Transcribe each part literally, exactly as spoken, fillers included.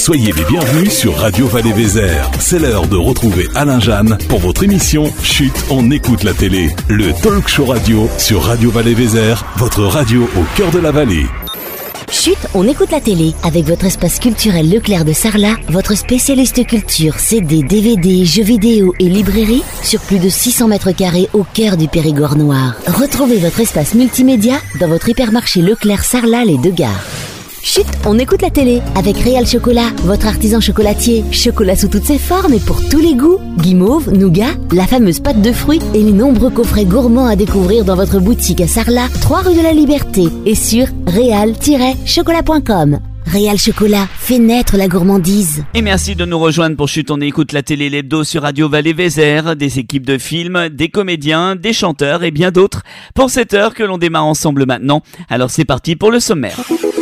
Soyez les bienvenus sur Radio Vallée-Vézère. C'est l'heure de retrouver Alain Jeanne pour votre émission Chut, on écoute la télé. Le talk show radio sur Radio Vallée-Vézère, votre radio au cœur de la vallée. Chut, on écoute la télé avec votre espace culturel Leclerc de Sarlat, votre spécialiste culture, C D, D V D, jeux vidéo et librairie sur plus de six cents mètres carrés au cœur du Périgord noir. Retrouvez votre espace multimédia dans votre hypermarché Leclerc Sarlat les deux gares. Chut, on écoute la télé avec Réal Chocolat, votre artisan chocolatier. Chocolat sous toutes ses formes et pour tous les goûts. Guimauve, nougat, la fameuse pâte de fruits et les nombreux coffrets gourmands à découvrir dans votre boutique à Sarlat, trois rue de la Liberté et sur réal tiret chocolat point com. Réal Chocolat fait naître la gourmandise. Et merci de nous rejoindre pour Chut, on écoute la télé l'hebdo sur Radio Vallée-Vézère, des équipes de films, des comédiens, des chanteurs et bien d'autres pour cette heure que l'on démarre ensemble maintenant. Alors c'est parti pour le sommaire.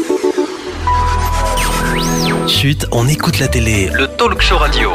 Chut, on écoute la télé, le talk show radio.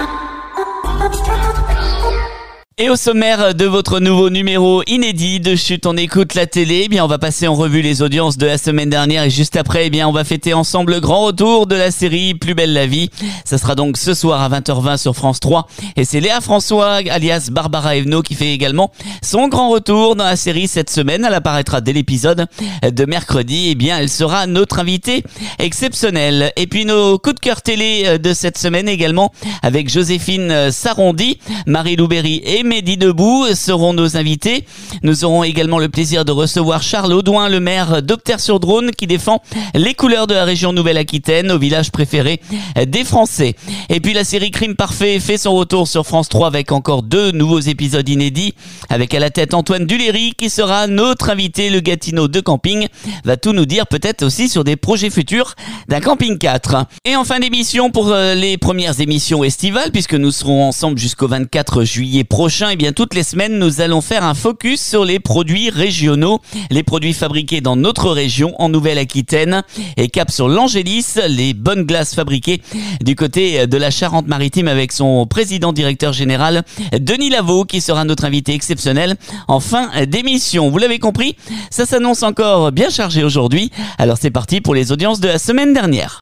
Et au sommaire de votre nouveau numéro inédit de Chut, on écoute la télé, eh bien on va passer en revue les audiences de la semaine dernière et juste après, eh bien on va fêter ensemble le grand retour de la série Plus belle la vie. Ça sera donc ce soir à vingt heures vingt sur France trois et c'est Léa François alias Barbara Evenot qui fait également son grand retour dans la série cette semaine. Elle apparaîtra dès l'épisode de mercredi, eh bien elle sera notre invitée exceptionnelle. Et puis nos coups de cœur télé de cette semaine également avec Joséphine Sarondy, Marie-Lou Berry et Mehdi Debout seront nos invités. Nous aurons également le plaisir de recevoir Charles Audouin, le maire d'Opter-sur-Dronne, qui défend les couleurs de la région Nouvelle-Aquitaine, au village préféré des Français. Et puis la série Crime Parfait fait son retour sur France trois avec encore deux nouveaux épisodes inédits, avec à la tête Antoine Duléry qui sera notre invité. Le Gatineau de camping va tout nous dire, peut-être aussi sur des projets futurs d'un camping quatre. Et en fin d'émission, pour les premières émissions estivales, puisque nous serons ensemble jusqu'au vingt-quatre juillet prochain, et eh bien toutes les semaines nous allons faire un focus sur les produits régionaux, les produits fabriqués dans notre région en Nouvelle-Aquitaine, et cap sur l'Angélis, les bonnes glaces fabriquées du côté de la Charente-Maritime avec son président directeur général Denis Lavaux qui sera notre invité exceptionnel en fin d'émission. Vous l'avez compris, ça s'annonce encore bien chargé aujourd'hui. Alors c'est parti pour les audiences de la semaine dernière.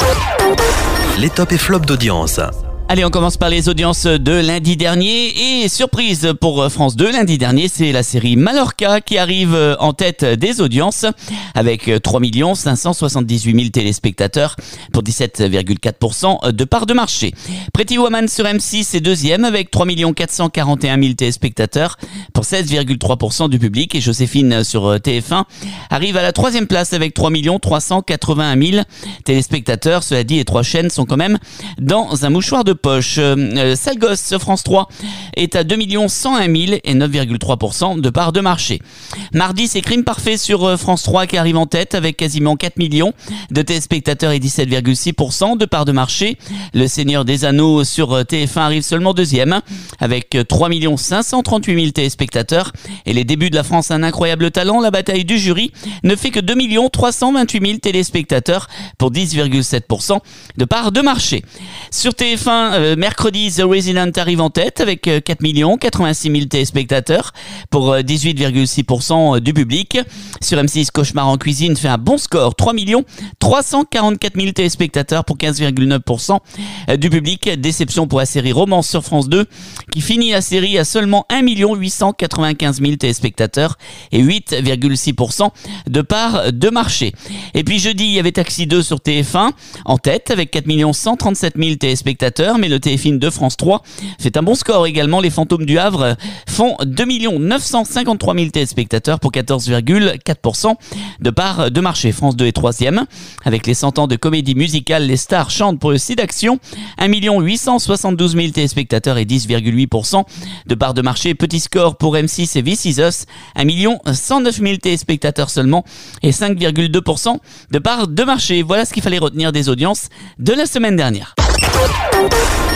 Les tops et flops d'audience. Allez, on commence par les audiences de lundi dernier et surprise pour France deux, lundi dernier, c'est la série Mallorca qui arrive en tête des audiences avec trois millions cinq cent soixante-dix-huit mille téléspectateurs pour dix-sept virgule quatre pour cent de part de marché. Pretty Woman sur M six est deuxième avec trois millions quatre cent quarante et un mille téléspectateurs pour seize virgule trois pour cent du public et Joséphine sur T F un arrive à la troisième place avec trois millions trois cent quatre-vingt-un mille téléspectateurs. Cela dit, les trois chaînes sont quand même dans un mouchoir de poche. Euh, Sale Gosse France trois est à deux millions cent un mille et neuf virgule trois pour cent de part de marché. Mardi, c'est Crime Parfait sur France trois qui arrive en tête avec quasiment quatre millions de téléspectateurs et dix-sept virgule six pour cent de part de marché. Le Seigneur des Anneaux sur T F un arrive seulement deuxième avec trois millions cinq cent trente-huit mille téléspectateurs et les débuts de La France un incroyable talent, la bataille du jury ne fait que deux millions trois cent vingt-huit mille téléspectateurs pour dix virgule sept pour cent de part de marché. Sur T F un, euh, mercredi, The Resident arrive en tête avec euh, quatre millions quatre-vingt-six mille téléspectateurs pour euh, dix-huit virgule six pour cent du public. Sur M six, Cauchemar en cuisine fait un bon score, trois millions trois cent quarante-quatre mille téléspectateurs pour quinze virgule neuf pour cent du public. Déception pour la série Romance sur France deux qui finit la série à seulement un million huit cent quatre-vingt-quinze mille téléspectateurs et huit virgule six pour cent de part de marché. Et puis jeudi, il y avait Taxi deux sur T F un en tête avec quatre millions cent trente-sept mille téléspectateurs, mais le téléfilm de France trois fait un bon score également. Les Fantômes du Havre font deux millions neuf cent cinquante-trois mille téléspectateurs pour quatorze virgule quatre pour cent de part de marché. France deux est troisième avec les cent ans de comédie musicale Les Stars chantent pour le site d'action, un million huit cent soixante-douze mille téléspectateurs et dix virgule huit pour cent de part de marché. Petit score pour M six et This Is Us, un million cent neuf mille téléspectateurs seulement et cinq virgule deux pour cent de part de marché. Voilà ce qu'il fallait retenir des audiences de la semaine dernière.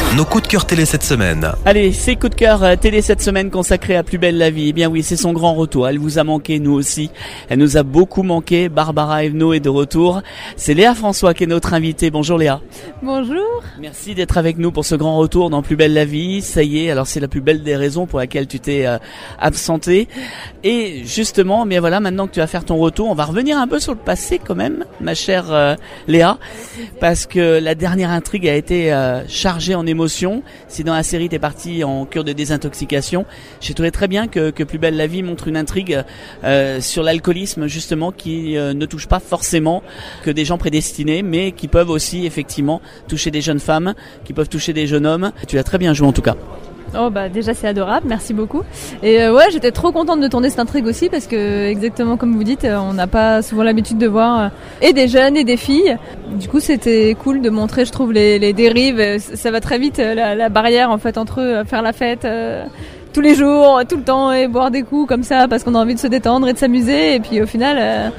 Nos coups de cœur télé cette semaine. Allez, c'est coup de cœur euh, télé cette semaine consacré à Plus belle la vie. Eh bien oui, c'est son grand retour. Elle vous a manqué, nous aussi. Elle nous a beaucoup manqué. Barbara Evenot est de retour. C'est Léa François qui est notre invitée. Bonjour Léa. Bonjour. Merci d'être avec nous pour ce grand retour dans Plus belle la vie. Ça y est, alors c'est la plus belle des raisons pour laquelle tu t'es euh, absentée. Et justement, bien voilà, maintenant que tu vas faire ton retour, on va revenir un peu sur le passé quand même, ma chère euh, Léa, parce que la dernière intrigue a été euh, chargée en émotions. Si dans la série t'es parti en cure de désintoxication, j'ai trouvé très bien que, que Plus belle la vie montre une intrigue euh, sur l'alcoolisme justement qui euh, ne touche pas forcément que des gens prédestinés, mais qui peuvent aussi effectivement toucher des jeunes femmes, qui peuvent toucher des jeunes hommes. Tu l'as très bien joué en tout cas. Oh bah déjà c'est adorable, merci beaucoup. Et euh, ouais, j'étais trop contente de tourner cette intrigue aussi parce que exactement comme vous dites, on n'a pas souvent l'habitude de voir euh, et des jeunes et des filles. Du coup c'était cool de montrer, je trouve, les, les dérives. Ça va très vite, la, la barrière en fait entre eux, faire la fête euh, tous les jours, tout le temps et boire des coups comme ça parce qu'on a envie de se détendre et de s'amuser. Et puis au final, euh,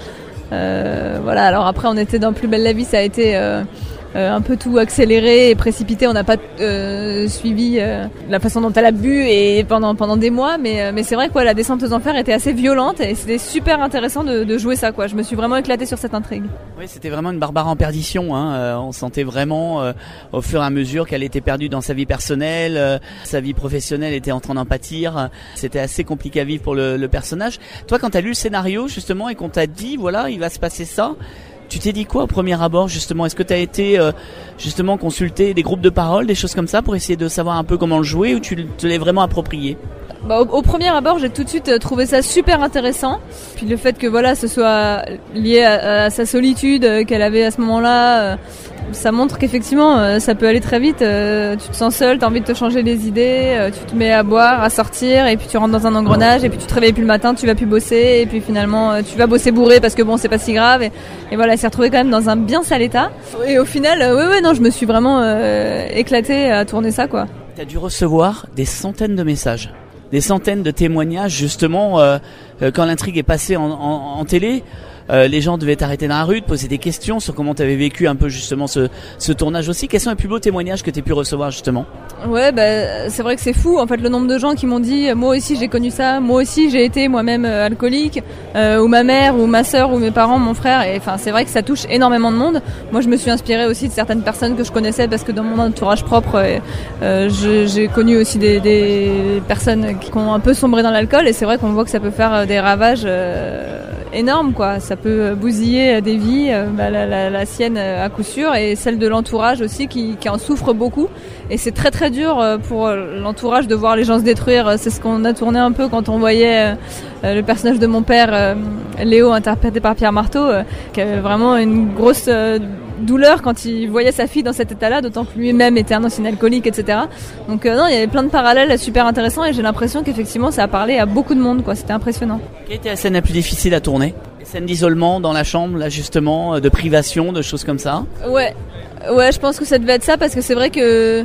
euh, voilà. Alors après on était dans Plus belle la vie, ça a été euh, Euh, un peu tout accéléré et précipité, on n'a pas euh, suivi euh, la façon dont elle a bu et pendant pendant des mois, mais euh, mais c'est vrai que ouais, la descente aux enfers était assez violente et c'était super intéressant de, de jouer ça quoi. Je me suis vraiment éclatée sur cette intrigue. Oui, c'était vraiment une Barbara en perdition. Hein. Euh, on sentait vraiment euh, au fur et à mesure qu'elle était perdue dans sa vie personnelle, euh, sa vie professionnelle était en train d'en pâtir. C'était assez compliqué à vivre pour le, le personnage. Toi, quand t'as lu le scénario justement et qu'on t'a dit voilà, il va se passer ça. Tu t'es dit quoi au premier abord justement? Est-ce que tu as été euh, justement consulter des groupes de parole, des choses comme ça pour essayer de savoir un peu comment le jouer ou tu te l'es vraiment approprié? Bah, au, au premier abord, j'ai tout de suite trouvé ça super intéressant. Puis le fait que voilà, ce soit lié à, à sa solitude euh, qu'elle avait à ce moment-là, euh, ça montre qu'effectivement, euh, ça peut aller très vite. Euh, tu te sens seul, t'as envie de te changer les idées, euh, tu te mets à boire, à sortir, et puis tu rentres dans un engrenage, et puis tu te réveilles plus le matin, tu vas plus bosser, et puis finalement, euh, tu vas bosser bourré parce que bon, c'est pas si grave. Et, et voilà, elle s'est retrouvée quand même dans un bien sale état. Et au final, euh, ouais, ouais, non, je me suis vraiment euh, éclatée à tourner ça, quoi. T'as dû recevoir des centaines de messages. Des centaines de témoignages justement euh, euh, quand l'intrigue est passée en, en, en télé. Euh, les gens devaient t'arrêter dans la rue, te poser des questions sur comment tu avais vécu un peu justement ce, ce tournage aussi. Quels sont les plus beaux témoignages que tu as pu recevoir justement? Ouais, bah, c'est vrai que c'est fou en fait le nombre de gens qui m'ont dit moi aussi j'ai connu ça, moi aussi j'ai été moi-même euh, alcoolique, euh, ou ma mère ou ma sœur ou mes parents, mon frère. Et enfin c'est vrai que ça touche énormément de monde. Moi je me suis inspirée aussi de certaines personnes que je connaissais parce que dans mon entourage propre euh, euh, je, j'ai connu aussi des, des personnes qui ont un peu sombré dans l'alcool et c'est vrai qu'on voit que ça peut faire des ravages euh, énormes quoi. Ça peut bousiller des vies, bah, la, la, la sienne à coup sûr et celle de l'entourage aussi qui, qui en souffre beaucoup et c'est très très dur pour l'entourage de voir les gens se détruire. C'est ce qu'on a tourné un peu quand on voyait le personnage de mon père Léo interprété par Pierre Marteau qui avait vraiment une grosse douleur quand il voyait sa fille dans cet état-là, d'autant que lui-même était un ancien alcoolique, et cetera. Donc euh, non, il y avait plein de parallèles super intéressants et j'ai l'impression qu'effectivement ça a parlé à beaucoup de monde, quoi. C'était impressionnant. Quelle était la scène la plus difficile à tourner? Les scènes d'isolement dans la chambre, là justement, de privation, de choses comme ça? Ouais, ouais, je pense que ça devait être ça parce que c'est vrai que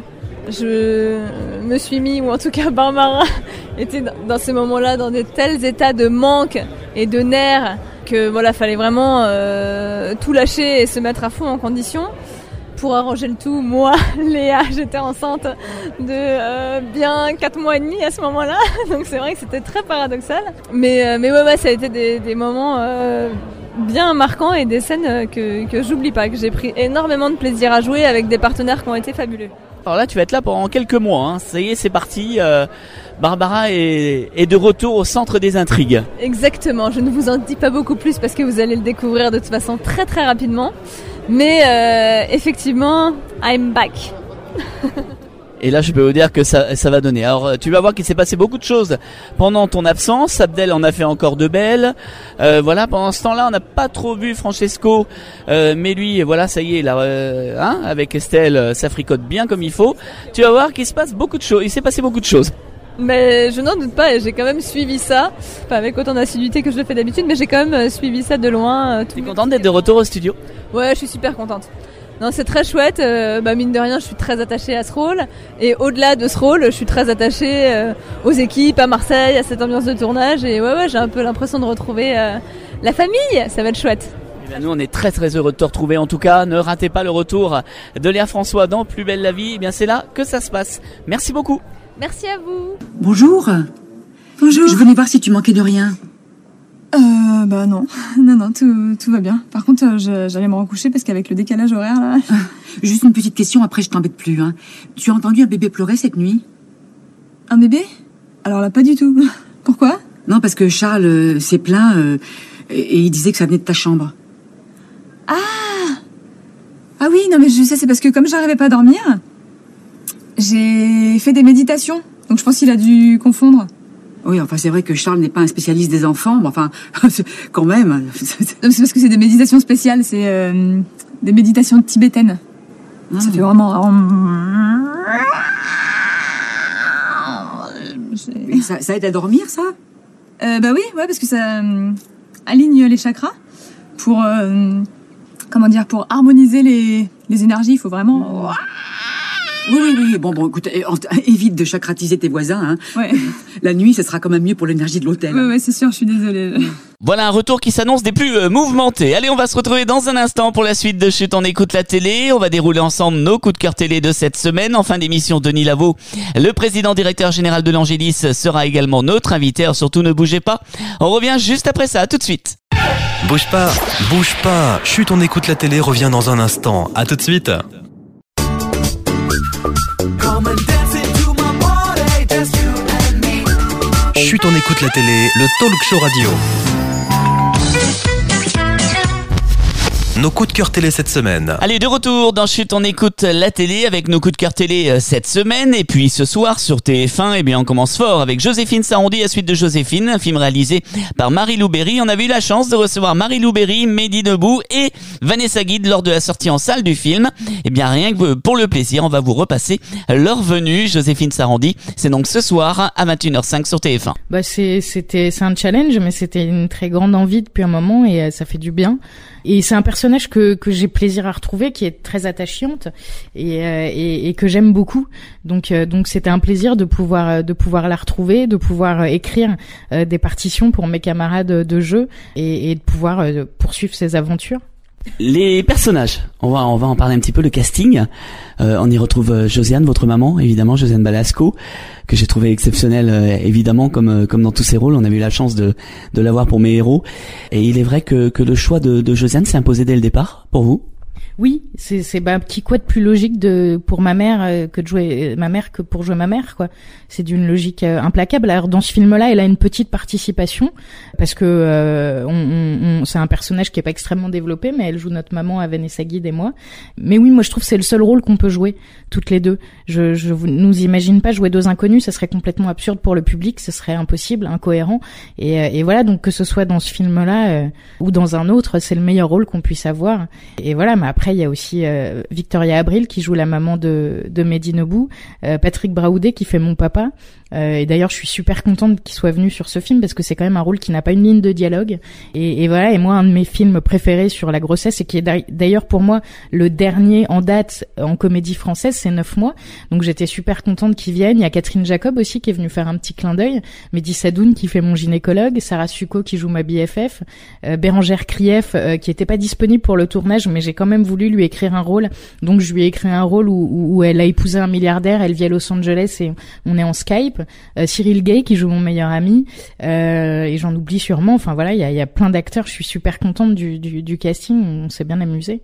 je me suis mis, ou en tout cas Barbara était dans ces moments-là dans de tels états de manque et de nerfs que voilà, fallait vraiment euh, tout lâcher et se mettre à fond en condition. Pour arranger le tout, moi, Léa, j'étais enceinte de euh, bien quatre mois et demi à ce moment-là, donc c'est vrai que c'était très paradoxal. Mais euh, mais ouais, ouais, ça a été des, des moments euh, bien marquants et des scènes que que j'oublie pas, que j'ai pris énormément de plaisir à jouer avec des partenaires qui ont été fabuleux. Alors là, tu vas être là pendant quelques mois. Hein. Ça y est, c'est parti. Euh, Barbara est, est de retour au centre des intrigues. Exactement. Je ne vous en dis pas beaucoup plus parce que vous allez le découvrir de toute façon très très rapidement. Mais euh, effectivement, I'm back. Et là, je peux vous dire que ça, ça va donner. Alors, tu vas voir qu'il s'est passé beaucoup de choses pendant ton absence. Abdel en a fait encore de belles. Euh, voilà, pendant ce temps-là, on n'a pas trop vu Francesco. Euh, mais lui, voilà, ça y est, là, euh, hein, avec Estelle, ça fricote bien comme il faut. Tu vas voir qu'il se passe beaucoup de choses. Il s'est passé beaucoup de choses. Mais je n'en doute pas, et j'ai quand même suivi ça, pas avec autant d'assiduité que je le fais d'habitude, mais j'ai quand même suivi ça de loin. Euh, T'es contente d'être de retour au studio? Ouais, je suis super contente. Non, c'est très chouette. Euh, bah mine de rien, je suis très attachée à ce rôle. Et au-delà de ce rôle, je suis très attachée euh, aux équipes, à Marseille, à cette ambiance de tournage. Et ouais, ouais, j'ai un peu l'impression de retrouver euh, la famille. Ça va être chouette. Eh bien, nous, on est très très heureux de te retrouver. En tout cas, ne ratez pas le retour de Léa François dans Plus belle la vie. Eh bien, c'est là que ça se passe. Merci beaucoup. Merci à vous. Bonjour. Bonjour. Je venais voir si tu manquais de rien. Euh, bah non. Non, non, tout, tout va bien. Par contre, euh, je- j'allais me recoucher parce qu'avec le décalage horaire, là... Ah, juste une petite question, après je t'embête plus. Hein. Tu as entendu un bébé pleurer cette nuit? Un bébé? Alors là, pas du tout. Pourquoi? Non, parce que Charles euh, s'est plaint euh, et, et il disait que ça venait de ta chambre. Ah oui, non mais je sais, c'est parce que comme j'arrivais pas à dormir, j'ai fait des méditations. Donc je pense qu'il a dû confondre. Oui, enfin c'est vrai que Charles n'est pas un spécialiste des enfants, mais enfin, quand même. Non, mais c'est parce que c'est des méditations spéciales, c'est euh, des méditations tibétaines. Ah. Ça fait vraiment... Et ça, ça aide à dormir, ça? Euh, bah oui, ouais, parce que ça euh, aligne les chakras pour... euh, comment dire? Pour harmoniser les, les énergies, il faut vraiment... Oui, oui, oui. Bon, bon, écoute, é- évite de chacratiser tes voisins. Hein. Ouais, La nuit, ça sera quand même mieux pour l'énergie de l'hôtel. ouais, ouais, c'est sûr, je suis désolée. Voilà un retour qui s'annonce des plus euh, mouvementés. Allez, on va se retrouver dans un instant pour la suite de Chut, on écoute la télé. On va dérouler ensemble nos coups de cœur télé de cette semaine. En fin d'émission, Denis Lavaux, le président directeur général de l'Angélis, sera également notre invité. Alors surtout, ne bougez pas. On revient juste après ça. À tout de suite. Bouge pas, bouge pas. Chut, on écoute la télé revient dans un instant. À tout de suite. Chut, on écoute la télé, le talk show radio. Nos coups de cœur télé cette semaine. Allez, de retour dans Chut, on écoute la télé avec nos coups de cœur télé euh, cette semaine. Et puis ce soir sur T F un, eh bien, on commence fort avec Joséphine Sarondy, la suite de Joséphine, un film réalisé par Marie-Lou Berry. On avait eu la chance de recevoir Marie-Lou Berry, Mehdi Nebou et Vanessa Guide lors de la sortie en salle du film. Eh bien, rien que pour le plaisir, on va vous repasser leur venue. Joséphine Sarondy, c'est donc ce soir à vingt et une heures cinq sur T F un. Bah c'est c'était c'est un challenge, mais c'était une très grande envie depuis un moment et euh, ça fait du bien. Et c'est un personnage que que j'ai plaisir à retrouver, qui est très attachante et euh, et, et que j'aime beaucoup. Donc euh, donc c'était un plaisir de pouvoir de pouvoir la retrouver, de pouvoir euh, écrire euh, des partitions pour mes camarades de jeu et, et de pouvoir euh, poursuivre ses aventures. Les personnages, on va on va en parler un petit peu, le casting. Euh, on y retrouve euh, Josiane, votre maman, évidemment, Josiane Balasco, que j'ai trouvé exceptionnelle, euh, évidemment, comme euh, comme dans tous ses rôles. On a eu la chance de de l'avoir pour mes héros. Et il est vrai que que le choix de de Josiane s'est imposé dès le départ pour vous. Oui, c'est c'est bah petit quoi de plus logique de pour ma mère euh, que de jouer euh, ma mère que pour jouer ma mère quoi. C'est d'une logique euh, implacable. Alors dans ce film-là, elle a une petite participation parce que euh, on, on, on c'est un personnage qui est pas extrêmement développé, mais elle joue notre maman à Vanessa Guide et moi. Mais oui, moi je trouve que c'est le seul rôle qu'on peut jouer toutes les deux. Je je vous, nous imagine pas jouer deux inconnus, ça serait complètement absurde pour le public, ce serait impossible, incohérent. Et euh, et voilà, donc que ce soit dans ce film-là euh, ou dans un autre, c'est le meilleur rôle qu'on puisse avoir. Et voilà, mais après il y a aussi euh, Victoria Abril qui joue la maman de, de Mehdi Nebou, euh, Patrick Braoudet qui fait mon papa. Euh, et d'ailleurs, je suis super contente qu'il soit venu sur ce film parce que c'est quand même un rôle qui n'a pas une ligne de dialogue. Et, et voilà. Et moi, un de mes films préférés sur la grossesse et qui est d'ailleurs pour moi le dernier en date en comédie française, c'est Neuf mois. Donc j'étais super contente qu'il vienne. Il y a Catherine Jacob aussi qui est venue faire un petit clin d'œil. Mehdi Sadoun qui fait mon gynécologue, Sarah Succo qui joue ma B F F, euh, Bérangère Krief euh, qui était pas disponible pour le tournage, mais j'ai quand même voulu lui écrire un rôle. Donc je lui ai écrit un rôle où, où, où elle a épousé un milliardaire, elle vit à Los Angeles et on est en Skype. Euh, Cyril Gay qui joue mon meilleur ami, euh, et j'en oublie sûrement. Enfin voilà, il y a, y a plein d'acteurs. Je suis super contente du, du, du casting. On s'est bien amusé.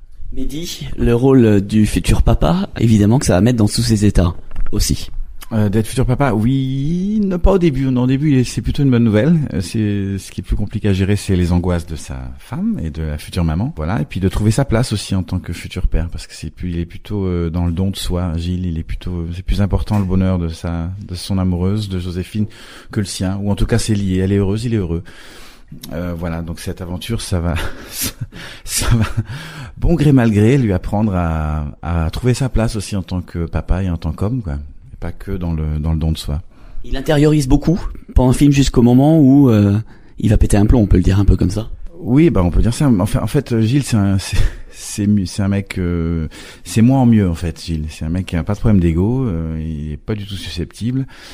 Mehdi, le rôle du futur papa, évidemment que ça va mettre dans tous ses états aussi. Euh, d'être futur papa, oui, non, pas au début. Non, au début, c'est plutôt une bonne nouvelle. Euh, c'est ce qui est plus compliqué à gérer, c'est les angoisses de sa femme et de la future maman. Voilà, et puis de trouver sa place aussi en tant que futur père, parce que c'est plus, il est plutôt euh, dans le don de soi. Gilles, il est plutôt, c'est plus important le bonheur de sa, de son amoureuse, de Joséphine, que le sien. Ou en tout cas, c'est lié. Elle est heureuse, il est heureux. Euh, voilà, donc cette aventure, ça va, ça va, bon gré mal gré, lui apprendre à, à trouver sa place aussi en tant que papa et en tant qu'homme, quoi. Pas que dans le dans le don de soi. Il intériorise beaucoup pendant le film jusqu'au moment où euh, il va péter un plomb, on peut le dire un peu comme ça. Oui, bah on peut dire ça. En fait, en fait Gilles, c'est un c'est c'est, c'est un mec, euh, c'est moi en mieux en fait. Gilles, c'est un mec qui a pas de problème d'ego, euh, il est pas du tout susceptible.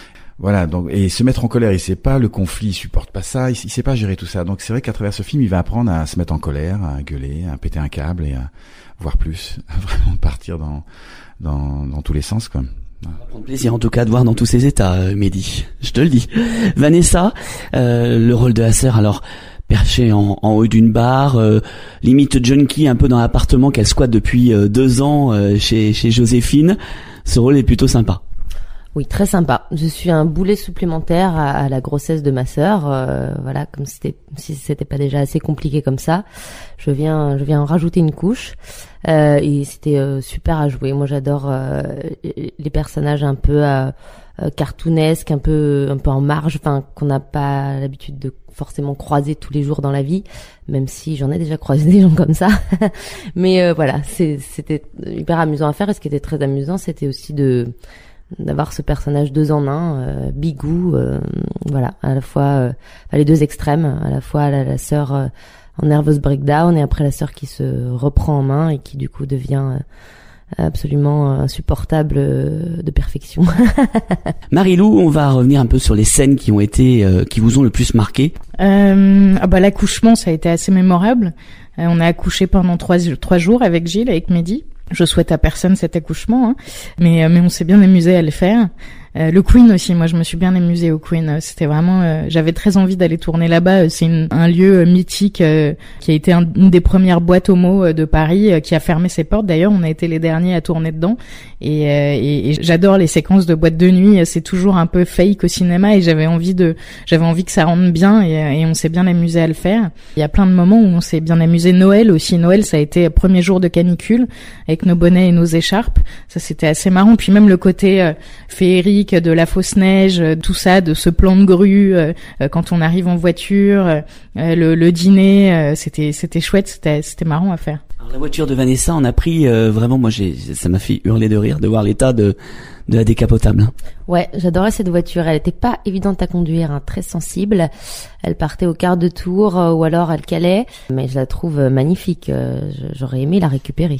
Voilà, donc et se mettre en colère, il sait pas le conflit, il supporte pas ça, il, il sait pas gérer tout ça. Donc c'est vrai qu'à travers ce film, il va apprendre à se mettre en colère, à gueuler, à péter un câble et à voir plus, à vraiment partir dans dans dans tous les sens quoi. On va prendre plaisir en tout cas de voir dans tous ces états, euh, Mehdi. Je te le dis. Vanessa, euh, le rôle de la sœur, alors perché en, en haut d'une barre, euh, limite junkie un peu dans l'appartement qu'elle squatte depuis euh, deux ans euh, chez chez Joséphine. Ce rôle est plutôt sympa. Oui, très sympa. Je suis un boulet supplémentaire à, à la grossesse de ma sœur. Euh, voilà, comme c'était, si c'était pas déjà assez compliqué comme ça, je viens, je viens en rajouter une couche. Euh, et c'était euh, super à jouer. Moi, j'adore euh, les personnages un peu euh, euh, cartoonesques, un peu, un peu en marge, enfin qu'on n'a pas l'habitude de forcément croiser tous les jours dans la vie, même si j'en ai déjà croisé des gens comme ça. Mais euh, voilà, c'est, c'était hyper amusant à faire. Et ce qui était très amusant, c'était aussi de d'avoir ce personnage deux en un, euh, Bigou, euh, voilà, à la fois euh, les deux extrêmes, à la fois la, la sœur euh, en nervous breakdown et après la sœur qui se reprend en main et qui du coup devient euh, absolument insupportable euh, de perfection. Marie-Lou, on va revenir un peu sur les scènes qui ont été, euh, qui vous ont le plus marqué. Euh, ah bah l'accouchement, ça a été assez mémorable. Euh, on a accouché pendant trois trois jours avec Gilles, avec Mehdi. Je souhaite à personne cet accouchement, hein. mais mais on s'est bien amusé à le faire. Euh, le Queen aussi, moi je me suis bien amusée au Queen. C'était vraiment, euh, j'avais très envie d'aller tourner là-bas. C'est une, un lieu mythique euh, qui a été un, une des premières boîtes homo de Paris, euh, qui a fermé ses portes. D'ailleurs, on a été les derniers à tourner dedans. Et, euh, et, et j'adore les séquences de boîte de nuit. C'est toujours un peu fake au cinéma et j'avais envie de, j'avais envie que ça rentre bien et, et on s'est bien amusé à le faire. Il y a plein de moments où on s'est bien amusé. Noël aussi. Noël, ça a été premier jour de canicule avec nos bonnets et nos écharpes. Ça, c'était assez marrant. Puis même le côté euh, féerique de la fausse neige, tout ça, de ce plan de grue euh, quand on arrive en voiture, euh, le, le dîner, euh, c'était c'était chouette, c'était c'était marrant à faire. Alors, la voiture de Vanessa, on a pris euh, vraiment, moi j'ai ça m'a fait hurler de rire de voir l'état de de la décapotable. Ouais, j'adorais cette voiture. Elle était pas évidente à conduire, hein, très sensible. Elle partait au quart de tour euh, ou alors elle calait, mais je la trouve magnifique. Euh, j'aurais aimé la récupérer.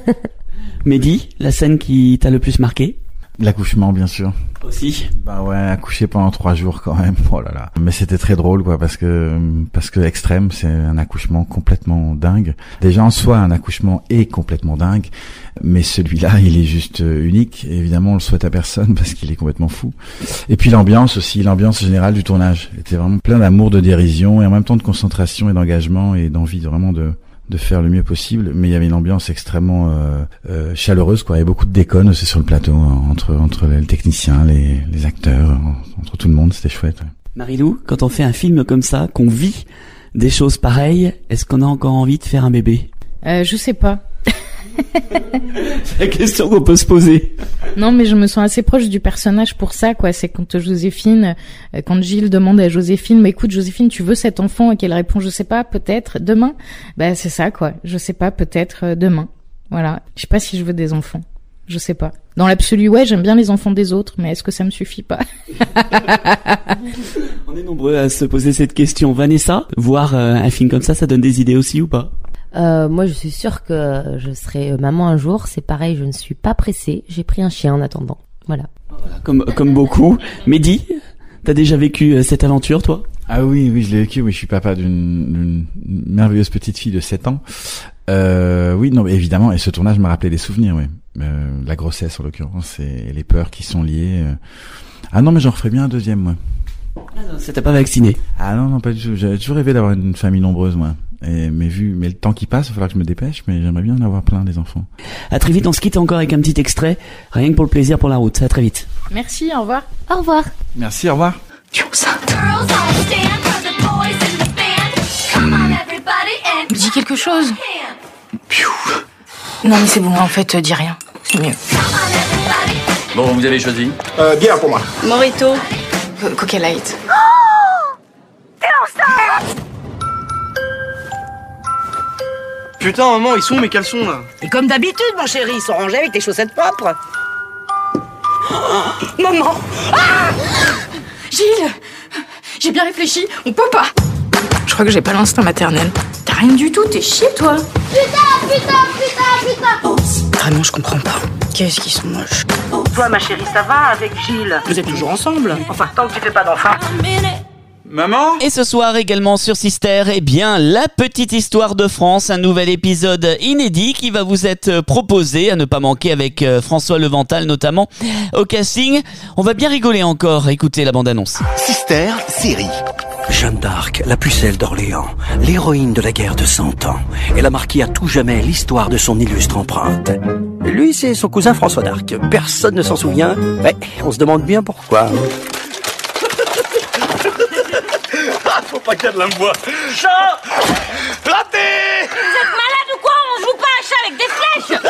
Mehdi, la scène qui t'a le plus marqué? L'accouchement, bien sûr. Aussi. Bah ouais, accoucher pendant trois jours quand même. Oh là là. Mais c'était très drôle, quoi, parce que parce que extrême, c'est un accouchement complètement dingue. Déjà en soi, un accouchement est complètement dingue, mais celui-là, il est juste unique. Et évidemment, on le souhaite à personne parce qu'il est complètement fou. Et puis l'ambiance aussi, l'ambiance générale du tournage était vraiment plein d'amour, de dérision et en même temps de concentration et d'engagement et d'envie vraiment de de faire le mieux possible, mais il y avait une ambiance extrêmement euh, euh, chaleureuse, quoi. Il y avait beaucoup de déconnes aussi sur le plateau, hein, entre entre les techniciens, les, les acteurs, entre tout le monde, c'était chouette. Ouais. Marie-Lou, quand on fait un film comme ça, qu'on vit des choses pareilles, est-ce qu'on a encore envie de faire un bébé? Euh, je sais pas. C'est la question qu'on peut se poser. Non, mais je me sens assez proche du personnage pour ça, quoi. C'est quand Joséphine, quand Gilles demande à Joséphine, mais écoute, Joséphine, tu veux cet enfant? Et qu'elle répond, je sais pas, peut-être, demain. Bah, c'est ça, quoi. Je sais pas, peut-être, demain. Voilà. Je sais pas si je veux des enfants. Je sais pas. Dans l'absolu, ouais, j'aime bien les enfants des autres, mais est-ce que ça me suffit pas? On est nombreux à se poser cette question. Vanessa, voir euh, un film comme ça, ça donne des idées aussi ou pas? Euh, moi, je suis sûre que je serai maman un jour. C'est pareil, je ne suis pas pressée. J'ai pris un chien en attendant. Voilà. Voilà, comme comme beaucoup. Mehdi, t'as déjà vécu cette aventure, toi? Ah oui, oui, je l'ai vécu. Oui, je suis papa d'une, d'une merveilleuse petite fille de sept ans. Euh, oui, non, évidemment. Et ce tournage m'a rappelé des souvenirs. Oui, euh, la grossesse en l'occurrence et les peurs qui sont liées. Euh... Ah non, mais j'en referais bien un deuxième, moi. Ah non, ça t'a pas vacciné? Ah non, non, pas du tout. J'avais toujours rêvé d'avoir une famille nombreuse, moi. Et, mais vu, mais le temps qui passe, il va falloir que je me dépêche, mais j'aimerais bien en avoir plein, des enfants. À très vite, on se quitte encore avec un petit extrait, rien que pour le plaisir, pour la route. À très vite. Merci, au revoir. Au revoir. Merci, au revoir. Dis quelque chose. Non mais c'est bon, en fait, dis rien. C'est mieux. Bon, vous avez choisi? Euh, bière pour moi. Morito. Co- Coca Light. Oh, t'es enceinte! Putain, maman, ils sont où mes caleçons, là? Et comme d'habitude, mon chéri, ils sont rangés avec tes chaussettes propres. Oh, maman! Ah! Gilles, j'ai bien réfléchi, on peut pas. Je crois que j'ai pas l'instinct maternel. T'as rien du tout, t'es chier, toi. Putain, putain, putain, putain! Vraiment, je comprends pas. qu'est-ce qu'ils sont moches. Toi, ma chérie, ça va avec Gilles? Vous êtes toujours ensemble? Enfin, tant que tu fais pas d'enfant. Maman? Et ce soir également sur Sister, eh bien, la petite histoire de France, un nouvel épisode inédit qui va vous être proposé, à ne pas manquer avec François Leventhal notamment au casting. On va bien rigoler encore, écoutez la bande-annonce. Sister, série. Jeanne d'Arc, la pucelle d'Orléans, l'héroïne de la guerre de Cent Ans. Elle a marqué à tout jamais l'histoire de son illustre empreinte. Lui, c'est son cousin François d'Arc. Personne ne s'en souvient. Ouais, on se demande bien pourquoi. Faut pas qu'elle la voie. Chat! Raté! Vous êtes malade ou quoi? On joue pas à chat avec des flèches!